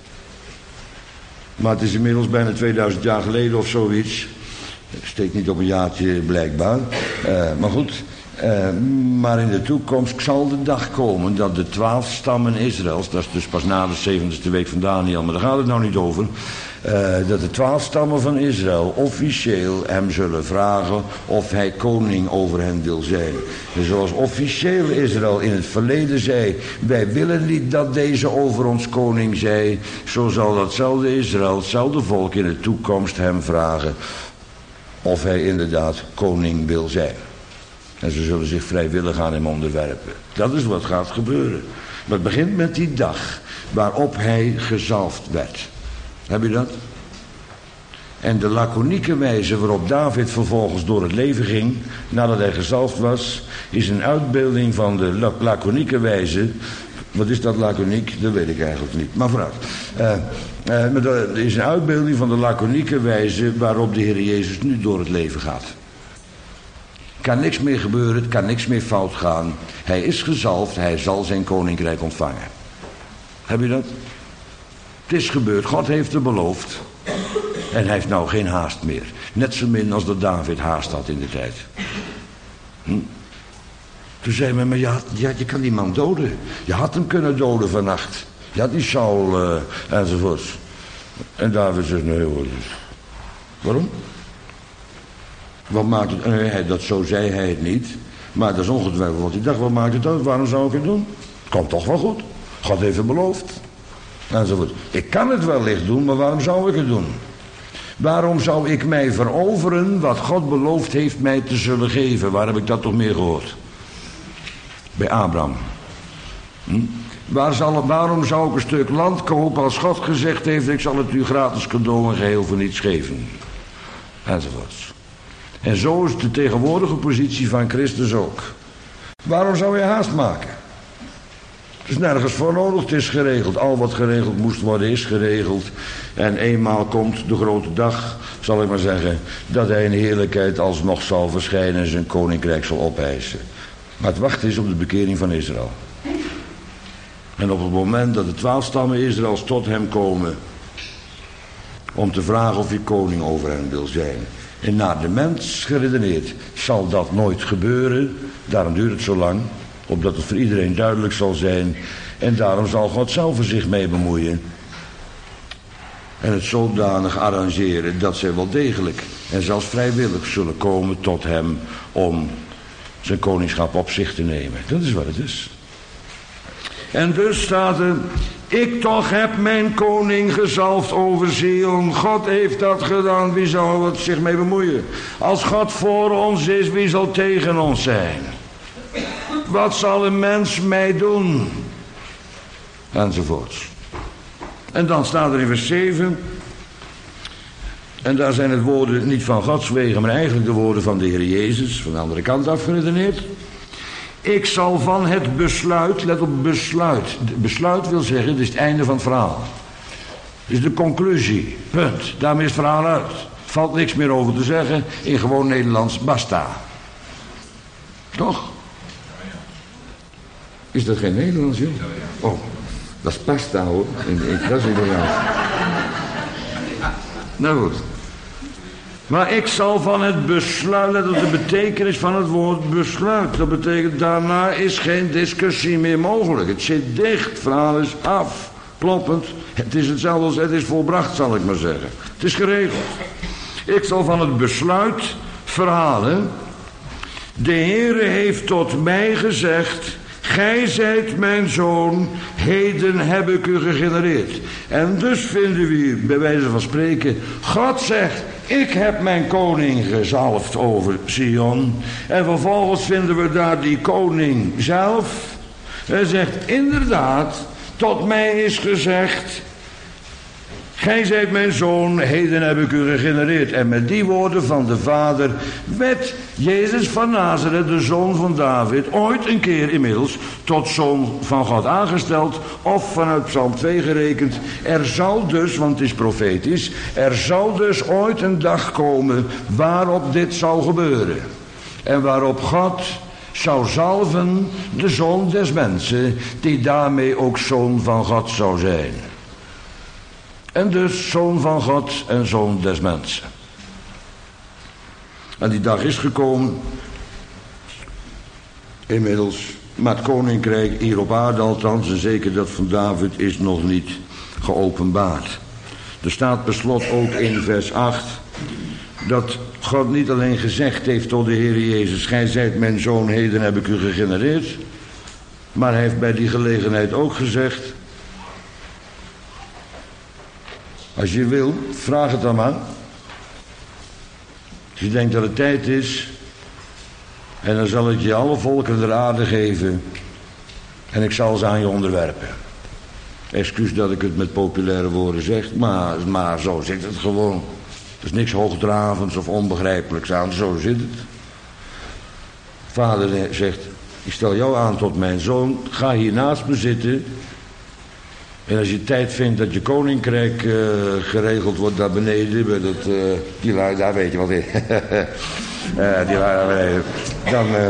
Maar het is inmiddels bijna tweeduizend jaar geleden of zoiets. Steekt niet op een jaartje blijkbaar. Uh, maar goed. Uh, maar in de toekomst zal de dag komen dat de twaalf stammen Israëls, dat is dus pas na de zeventigste week van Daniel, maar daar gaat het nou niet over. Uh, dat de twaalf stammen van Israël officieel hem zullen vragen of hij koning over hen wil zijn. En zoals officieel Israël in het verleden zei, wij willen niet dat deze over ons koning zij, zo zal datzelfde Israël, hetzelfde volk in de toekomst hem vragen of hij inderdaad koning wil zijn. En ze zullen zich vrijwillig aan hem onderwerpen. Dat is wat gaat gebeuren. Maar het begint met die dag waarop hij gezalfd werd. Heb je dat? En de laconieke wijze waarop David vervolgens door het leven ging, nadat hij gezalfd was, is een uitbeelding van de laconieke wijze. Wat is dat laconiek? Dat weet ik eigenlijk niet. Maar vooruit. Uh, uh, maar dat is een uitbeelding van de laconieke wijze waarop de Heer Jezus nu door het leven gaat. Er kan niks meer gebeuren, het kan niks meer fout gaan. Hij is gezalfd, hij zal zijn koninkrijk ontvangen. Heb je dat? Het is gebeurd, God heeft het beloofd. En hij heeft nou geen haast meer. Net zo min als dat David haast had in de tijd. Hm? Toen zei men, maar ja, ja, je kan die man doden. Je had hem kunnen doden vannacht. Je had die Saul uh, enzovoorts. En David zegt, nee hoor. Waarom? Wat maakt het? Nee, dat, zo zei hij het niet. Maar dat is ongetwijfeld wat hij dacht. Wat maakt het uit? Waarom zou ik het doen? Het komt toch wel goed. God heeft het beloofd. Enzovoort. Ik kan het wellicht doen, maar waarom zou ik het doen? Waarom zou ik mij veroveren wat God beloofd heeft mij te zullen geven? Waar heb ik dat toch meer gehoord? Bij Abraham. Hm? Waar zal, waarom zou ik een stuk land kopen als God gezegd heeft, ik zal het u gratis cadeau en geheel voor niets geven? Enzovoorts. En zo is de tegenwoordige positie van Christus ook. Waarom zou je haast maken? Het is nergens voor nodig, het is geregeld. Al wat geregeld moest worden is geregeld. En eenmaal komt de grote dag, zal ik maar zeggen, dat hij in heerlijkheid alsnog zal verschijnen en zijn koninkrijk zal opeisen. Maar het wachten is op de bekering van Israël. En op het moment dat de twaalf stammen Israëls tot hem komen, om te vragen of hij koning over hen wil zijn. En naar de mens geredeneerd zal dat nooit gebeuren. Daarom duurt het zo lang. Opdat het voor iedereen duidelijk zal zijn. En daarom zal God zelf er zich mee bemoeien. En het zodanig arrangeren dat zij wel degelijk en zelfs vrijwillig zullen komen tot hem om zijn koningschap op zich te nemen. Dat is wat het is. En dus staat er, ik toch heb mijn koning gezalfd over Zion. God heeft dat gedaan, wie zal het zich mee bemoeien? Als God voor ons is, wie zal tegen ons zijn? Wat zal een mens mij doen? Enzovoorts. En dan staat er in vers zeven. En daar zijn het woorden niet van Gods wegen, maar eigenlijk de woorden van de Heer Jezus, van de andere kant afgeredeneerd. Ik zal van het besluit, let op besluit. Besluit wil zeggen, dit is het einde van het verhaal. Dit is de conclusie, punt. Daarmee is het verhaal uit. Valt niks meer over te zeggen, in gewoon Nederlands, basta. Toch? Is dat geen Nederlands, joh? Oh, dat is pasta, hoor. In, in, dat is inderdaad. Nou goed. Maar ik zal van het besluit, let op de betekenis van het woord besluit. Dat betekent, daarna is geen discussie meer mogelijk. Het zit dicht, het verhaal is af, kloppend. Het is hetzelfde als het is volbracht, zal ik maar zeggen. Het is geregeld. Ik zal van het besluit verhalen. De Heere heeft tot mij gezegd, gij zijt mijn zoon, heden heb ik u gegenereerd. En dus vinden we hier, bij wijze van spreken, God zegt, ik heb mijn koning gezalfd over Sion. En vervolgens vinden we daar die koning zelf. Hij zegt, inderdaad, tot mij is gezegd, Gij zijt mijn zoon, heden heb ik u gegenereerd. En met die woorden van de Vader werd Jezus van Nazareth, de zoon van David, ooit een keer inmiddels tot zoon van God aangesteld, of vanuit Psalm twee gerekend. Er zal dus, want het is profetisch, er zal dus ooit een dag komen waarop dit zal gebeuren. En waarop God zou zalven de zoon des mensen, die daarmee ook zoon van God zou zijn. En dus zoon van God en zoon des mensen. En die dag is gekomen. Inmiddels. Maar het koninkrijk hier op aarde althans, en zeker dat van David, is nog niet geopenbaard. Er staat per slot ook in vers acht... dat God niet alleen gezegd heeft tot de Heer Jezus: gij zijt mijn zoon, heden heb ik u gegenereerd. Maar hij heeft bij die gelegenheid ook gezegd: als je wil, vraag het dan maar. Als je denkt dat het tijd is, en dan zal ik je alle volken der aarde geven, en ik zal ze aan je onderwerpen. Excuus dat ik het met populaire woorden zeg, maar, maar zo zit het gewoon. Er is niks hoogdravends of onbegrijpelijks aan, zo zit het. Vader zegt: ik stel jou aan tot mijn zoon, ga hier naast me zitten. En als je tijd vindt dat je koninkrijk uh, geregeld wordt daar beneden, bij dat, uh, die lui, daar weet je wat in. uh, die lui daar beneden. Dan, uh,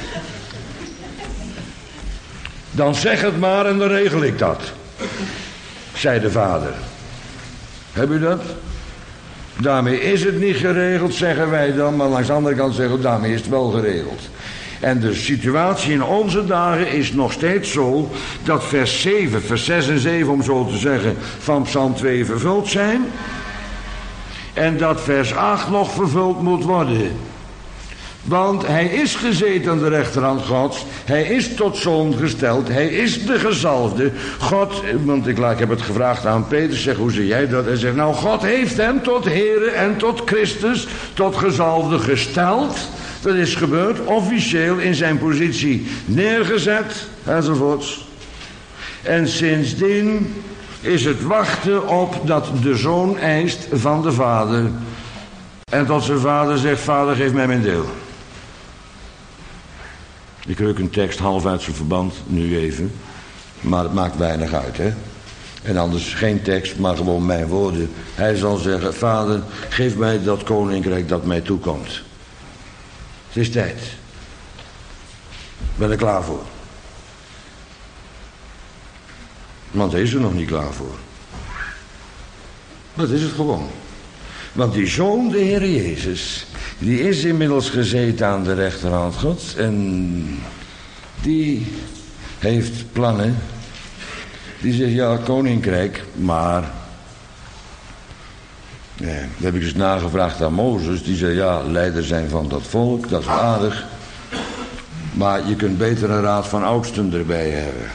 dan zeg het maar en dan regel ik dat, zei de Vader. Heb u dat? Daarmee is het niet geregeld, zeggen wij dan, maar langs de andere kant zeggen we, daarmee is het wel geregeld. En de situatie in onze dagen is nog steeds zo dat vers zeven, vers zes en zeven, om zo te zeggen, van Psalm twee vervuld zijn. En dat vers acht nog vervuld moet worden. Want hij is gezeten aan de rechterhand Gods. Hij is tot zoon gesteld. Hij is de gezalfde. God, want ik, ik heb het gevraagd aan Peter, zeg, hoe zie jij dat? Hij zegt, nou, God heeft hem tot Here en tot Christus, tot gezalfde gesteld. Dat is gebeurd, officieel in zijn positie neergezet, enzovoorts. En sindsdien is het wachten op dat de zoon eist van de vader. En tot zijn vader zegt, vader, geef mij mijn deel. Ik ruk een tekst half uit zijn verband, nu even. Maar het maakt weinig uit, hè. En anders geen tekst, maar gewoon mijn woorden. Hij zal zeggen, vader, geef mij dat koninkrijk dat mij toekomt. Het is tijd. Ik ben er klaar voor. Want hij is er nog niet klaar voor. Dat is het gewoon. Want die zoon, de Heer Jezus, die is inmiddels gezeten aan de rechterhand Gods. En die heeft plannen. Die zegt, ja, koninkrijk, maar... Ja, dat heb ik dus nagevraagd aan Mozes. Die zei, ja, leider zijn van dat volk, dat is aardig. Maar je kunt beter een raad van oudsten erbij hebben.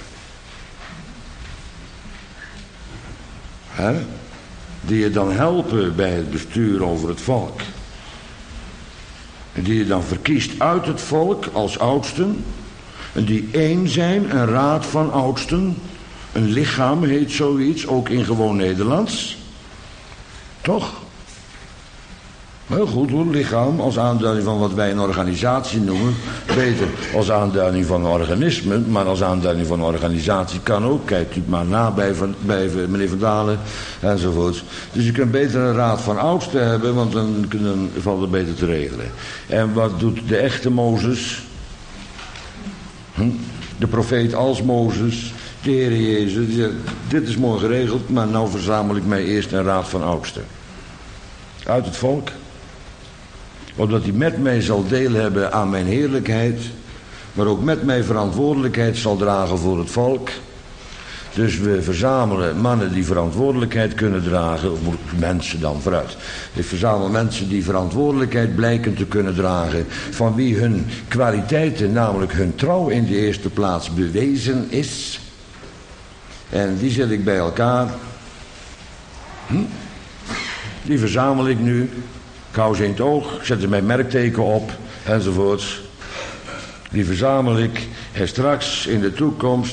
Hè? Die je dan helpen bij het bestuur over het volk. En die je dan verkiest uit het volk als oudsten. En die één zijn, een raad van oudsten. Een lichaam heet zoiets, ook in gewoon Nederlands. Toch? Heel goed hoor, lichaam als aanduiding van wat wij een organisatie noemen. Beter als aanduiding van een organisme, maar als aanduiding van een organisatie kan ook. Kijkt u maar na bij, van, bij meneer Van Dalen enzovoorts. Dus je kunt beter een raad van oudsten hebben, want dan, dan valt het beter te regelen. En wat doet de echte Mozes? Hm? De profeet als Mozes, de Heer Jezus, die zegt, dit is mooi geregeld, maar nou verzamel ik mij eerst een raad van oudsten. Uit het volk. Opdat hij met mij zal deel hebben aan mijn heerlijkheid, maar ook met mij verantwoordelijkheid zal dragen voor het volk. Dus we verzamelen mannen die verantwoordelijkheid kunnen dragen, of mensen dan vooruit. Ik verzamel mensen die verantwoordelijkheid blijken te kunnen dragen, van wie hun kwaliteiten, namelijk hun trouw in de eerste plaats bewezen is. En die zet ik bij elkaar. Hm? Die verzamel ik nu. Ik hou ze in het oog, ik zet er mijn merkteken op, enzovoorts. Die verzamel ik. En straks in de toekomst,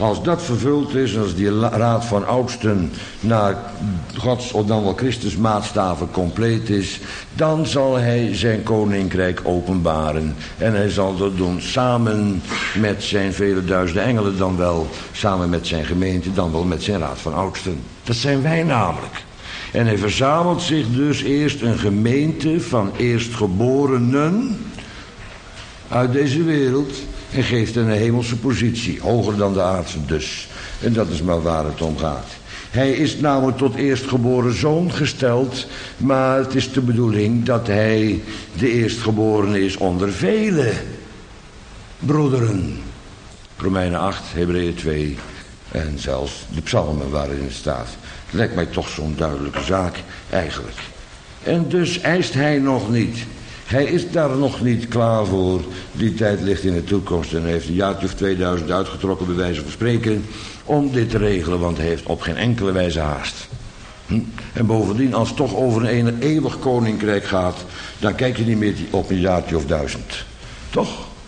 Als dat vervuld is, als die raad van oudsten naar Gods of dan wel Christus maatstaven compleet is, dan zal hij zijn koninkrijk openbaren. En hij zal dat doen samen met zijn vele duizenden engelen, dan wel samen met zijn gemeente, dan wel met zijn raad van oudsten. Dat zijn wij namelijk. En hij verzamelt zich dus eerst een gemeente van eerstgeborenen uit deze wereld en geeft een hemelse positie, hoger dan de aardse dus. En dat is maar waar het om gaat. Hij is namelijk tot eerstgeboren zoon gesteld, maar het is de bedoeling dat hij de eerstgeborene is onder vele broederen. Romeinen acht, Hebreeën twee en zelfs de psalmen waarin het staat. Het lijkt mij toch zo'n duidelijke zaak eigenlijk. En dus eist hij nog niet. Hij is daar nog niet klaar voor. Die tijd ligt in de toekomst en hij heeft een jaartje of tweeduizend uitgetrokken bij wijze van spreken om dit te regelen, want hij heeft op geen enkele wijze haast. Hm? En bovendien, als het toch over een eeuwig koninkrijk gaat, dan kijk je niet meer op een jaartje of duizend. Toch?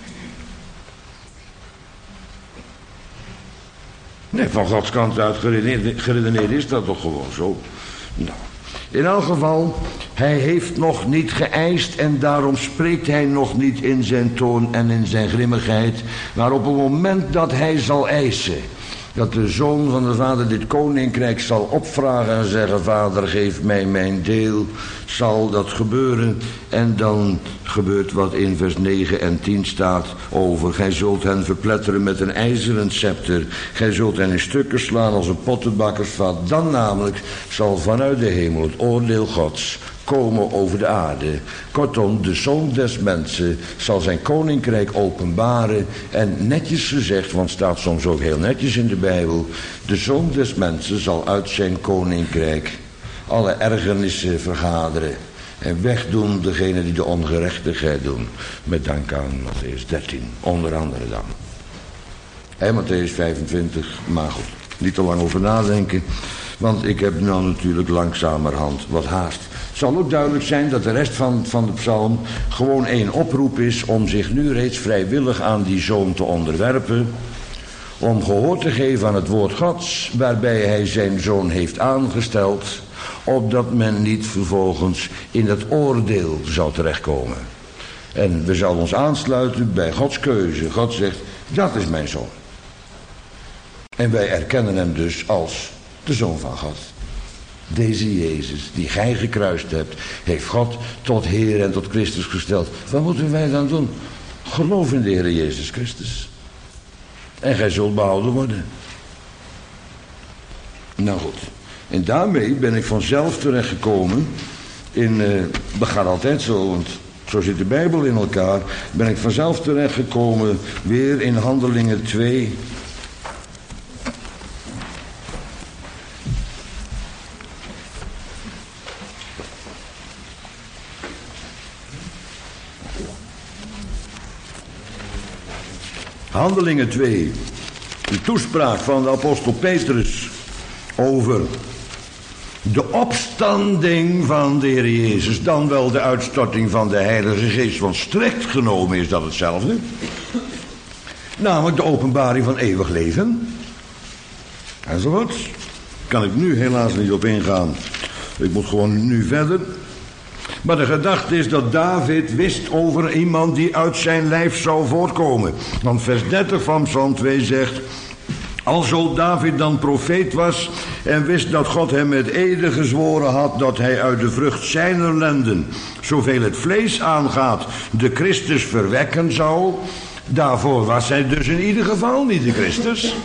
Nee, van Gods kant uit geredeneerd, geredeneerd is dat toch gewoon zo. Nou, in elk geval, hij heeft nog niet geëist en daarom spreekt hij nog niet in zijn toon en in zijn grimmigheid. Maar op het moment dat hij zal eisen, dat de zoon van de vader dit koninkrijk zal opvragen en zeggen, vader geef mij mijn deel, zal dat gebeuren. En dan gebeurt wat in vers negen en tien staat over, gij zult hen verpletteren met een ijzeren scepter, gij zult hen in stukken slaan als een pottenbakkersvat. Dan namelijk zal vanuit de hemel het oordeel Gods komen over de aarde. Kortom, de zoon des mensen zal zijn koninkrijk openbaren. En netjes gezegd, want het staat soms ook heel netjes in de Bijbel, de zoon des mensen zal uit zijn koninkrijk alle ergernissen vergaderen en wegdoen degene die de ongerechtigheid doen. Met dank aan Mattheüs dertien, onder andere dan. En Mattheüs vijfentwintig, maar goed, niet te lang over nadenken, want ik heb nou natuurlijk langzamerhand wat haast. Het zal ook duidelijk zijn dat de rest van, van de psalm gewoon één oproep is om zich nu reeds vrijwillig aan die zoon te onderwerpen, om gehoor te geven aan het woord Gods, waarbij hij zijn zoon heeft aangesteld, opdat men niet vervolgens in het oordeel zou terechtkomen. En we zouden ons aansluiten bij Gods keuze. God zegt, dat is mijn zoon. En wij erkennen hem dus als de zoon van God. Deze Jezus, die gij gekruist hebt, heeft God tot Heer en tot Christus gesteld. Wat moeten wij dan doen? Geloof in de Heer Jezus Christus. En gij zult behouden worden. Nou goed. En daarmee ben ik vanzelf terechtgekomen in, uh, dat gaat altijd zo, want zo zit de Bijbel in elkaar, ben ik vanzelf terechtgekomen weer in Handelingen twee. Handelingen twee, de toespraak van de apostel Petrus over de opstanding van de Heer Jezus, dan wel de uitstorting van de Heilige Geest, want strikt genomen is dat hetzelfde. Namelijk de openbaring van eeuwig leven. Enzovoort. Kan ik nu helaas niet op ingaan. Ik moet gewoon nu verder. Maar de gedachte is dat David wist over iemand die uit zijn lijf zou voortkomen. Want vers dertig van Psalm twee zegt, alzo David dan profeet was en wist dat God hem met ede gezworen had dat hij uit de vrucht zijner lenden, zoveel het vlees aangaat, de Christus verwekken zou. Daarvoor was hij dus in ieder geval niet de Christus.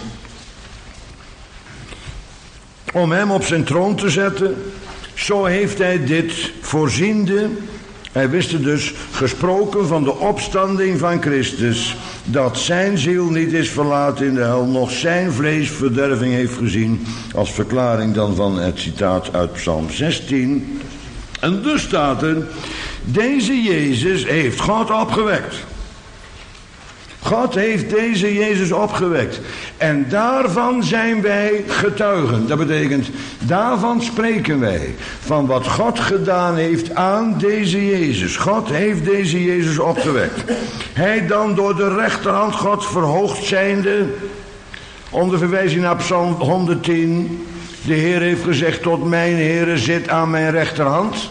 Om hem op zijn troon te zetten, zo heeft hij dit voorziende, hij wist het dus, gesproken van de opstanding van Christus, dat zijn ziel niet is verlaten in de hel, noch zijn vlees verderving heeft gezien, als verklaring dan van het citaat uit Psalm zestien. En dus staat er, deze Jezus heeft God opgewekt. God heeft deze Jezus opgewekt. En daarvan zijn wij getuigen. Dat betekent, daarvan spreken wij. Van wat God gedaan heeft aan deze Jezus. God heeft deze Jezus opgewekt. Hij dan door de rechterhand God verhoogd zijnde, Onder verwijzing naar Psalm honderdtien. De Heer heeft gezegd, tot mijn Heere zit aan mijn rechterhand.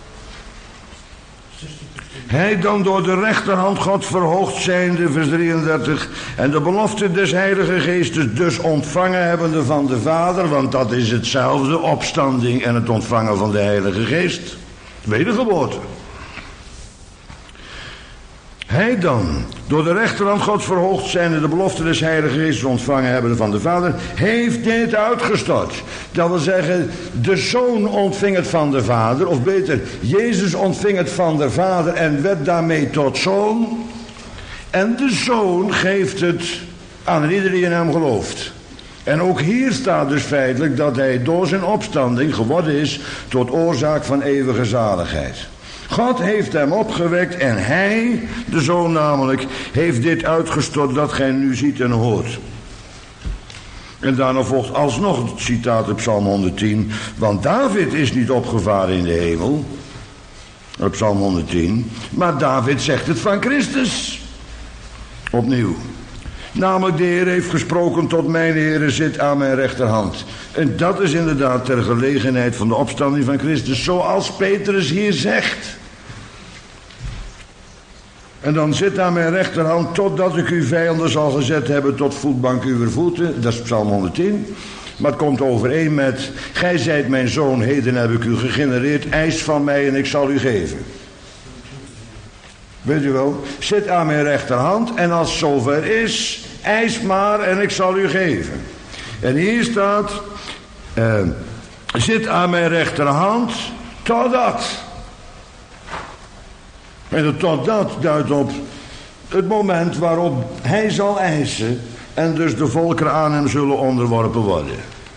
Hij dan door de rechterhand God verhoogd zijnde, vers drieëndertig. En de belofte des Heilige Geestes dus ontvangen hebbende van de Vader. Want dat is hetzelfde, opstanding en het ontvangen van de Heilige Geest. Wedergeboorte. Hij dan, door de rechterhand God verhoogd zijnde, de belofte des Heilige Geestes ontvangen hebbende van de Vader, heeft dit uitgestort. Dat wil zeggen, de Zoon ontving het van de Vader, of beter, Jezus ontving het van de Vader en werd daarmee tot Zoon. En de Zoon geeft het aan ieder die in hem gelooft. En ook hier staat dus feitelijk dat hij door zijn opstanding geworden is tot oorzaak van eeuwige zaligheid. God heeft hem opgewekt en hij, de Zoon namelijk, heeft dit uitgestort dat gij nu ziet en hoort. En daarna volgt alsnog het citaat op Psalm honderdtien. Want David is niet opgevaren in de hemel. Op Psalm honderdtien. Maar David zegt het van Christus. Opnieuw. Namelijk de Heer heeft gesproken, tot mijn Heere zit aan mijn rechterhand. En dat is inderdaad ter gelegenheid van de opstanding van Christus. Zoals Petrus hier zegt. En dan zit aan mijn rechterhand totdat ik uw vijanden zal gezet hebben tot voetbank uw voeten. Dat is Psalm honderdtien. Maar het komt overeen met, gij zijt mijn zoon, heden heb ik u gegenereerd, eis van mij en ik zal u geven. Weet u wel, zit aan mijn rechterhand en als het zover is, eis maar en ik zal u geven. En hier staat, uh, zit aan mijn rechterhand totdat. En het totdat duidt op het moment waarop hij zal eisen en dus de volkeren aan hem zullen onderworpen worden.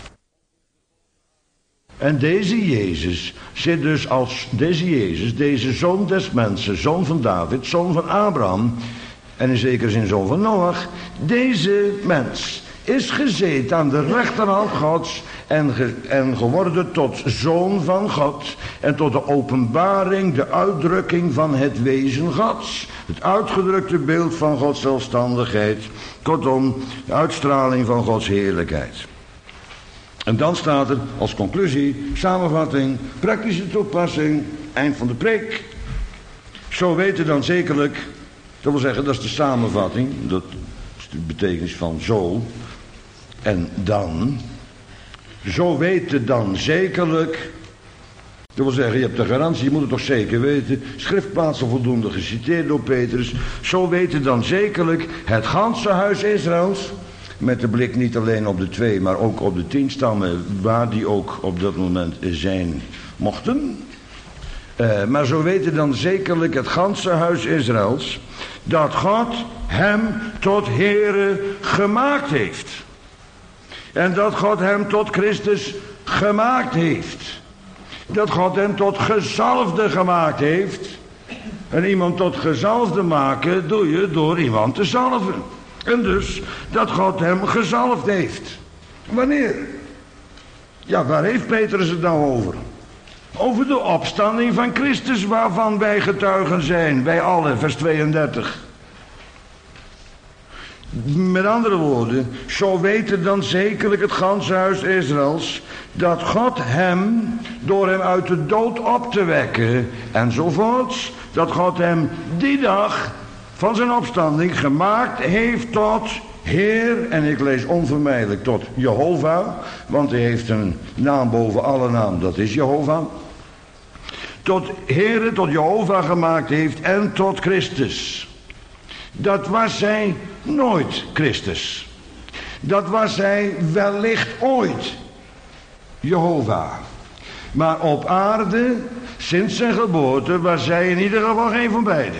En deze Jezus zit dus als deze Jezus, deze zoon des mensen, zoon van David, zoon van Abraham en in zekere zin zoon van Noach. Deze mens is gezeten aan de rechterhand Gods en, ge, en geworden tot zoon van God en tot de openbaring, de uitdrukking van het wezen Gods. Het uitgedrukte beeld van Gods zelfstandigheid, kortom, de uitstraling van Gods heerlijkheid. En dan staat er als conclusie, samenvatting, praktische toepassing, eind van de preek. Zo weten dan zekerlijk, dat wil zeggen, dat is de samenvatting, dat is de betekenis van zo en dan. Zo weten dan zekerlijk, dat wil zeggen, je hebt de garantie, je moet het toch zeker weten, schriftplaatsen voldoende geciteerd door Petrus. Zo weten dan zekerlijk het ganse huis Israëls, met de blik niet alleen op de twee, maar ook op de tien stammen, waar die ook op dat moment zijn mochten. Uh, maar zo weten dan zekerlijk het ganse huis Israëls, dat God hem tot Heere gemaakt heeft. En dat God hem tot Christus gemaakt heeft. Dat God hem tot gezalfde gemaakt heeft. En iemand tot gezalfde maken doe je door iemand te zalven. En dus dat God hem gezalfd heeft. Wanneer? Ja, waar heeft Petrus het nou over? Over de opstanding van Christus, waarvan wij getuigen zijn. Wij allen, vers tweeëndertig. Met andere woorden, zo weten dan zekerlijk het ganse huis Israëls dat God hem, door hem uit de dood op te wekken, enzovoorts, dat God hem die dag van zijn opstanding gemaakt heeft tot Heer, en ik lees onvermijdelijk tot Jehovah, want hij heeft een naam boven alle naam, dat is Jehovah. Tot Heere, tot Jehovah gemaakt heeft en tot Christus. Dat was hij nooit, Christus. Dat was hij wellicht ooit, Jehovah. Maar op aarde, sinds zijn geboorte, was hij in ieder geval geen van beiden.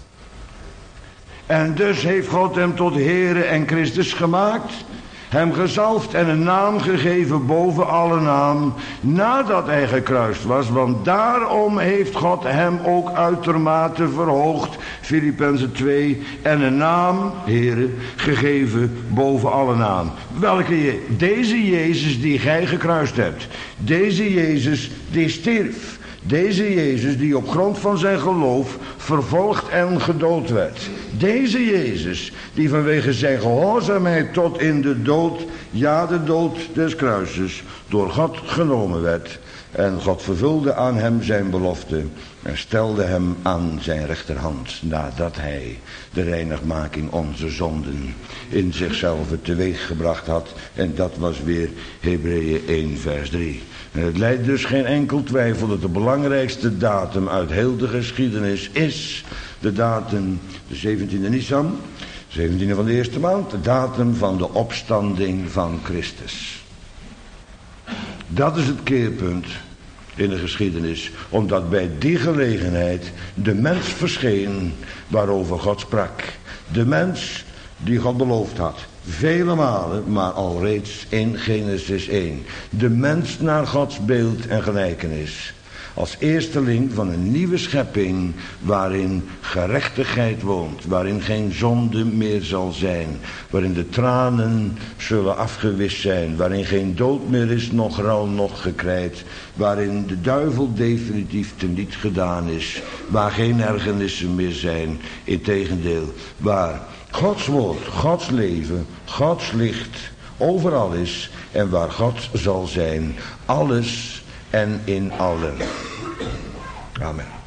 En dus heeft God hem tot Heere en Christus gemaakt, hem gezalfd en een naam gegeven boven alle naam, nadat hij gekruist was, want daarom heeft God hem ook uitermate verhoogd, Filippenzen twee, en een naam, Heere, gegeven boven alle naam. Welke je? Deze Jezus die gij gekruist hebt, deze Jezus die stierf, Deze Jezus die op grond van zijn geloof vervolgd en gedood werd. Deze Jezus die vanwege zijn gehoorzaamheid tot in de dood, ja de dood des kruises, door God genomen werd. En God vervulde aan hem zijn belofte en stelde hem aan zijn rechterhand, nadat hij de reinigmaking onze zonden in zichzelf teweeggebracht had. En dat was weer Hebreeën één vers drie. En het leidt dus geen enkel twijfel dat de belangrijkste datum uit heel de geschiedenis is de datum, de zeventiende Nisan, zeventiende van de eerste maand, de datum van de opstanding van Christus. Dat is het keerpunt in de geschiedenis, omdat bij die gelegenheid de mens verscheen waarover God sprak. De mens die God beloofd had, vele malen, maar alreeds in Genesis één. De mens naar Gods beeld en gelijkenis. Als eersteling van een nieuwe schepping waarin gerechtigheid woont, waarin geen zonde meer zal zijn, waarin de tranen zullen afgewist zijn, waarin geen dood meer is, nog rouw, nog gekrijt, waarin de duivel definitief teniet gedaan is, waar geen ergernissen meer zijn, integendeel, waar Gods woord, Gods leven, Gods licht overal is en waar God zal zijn, alles en in allen. Amen.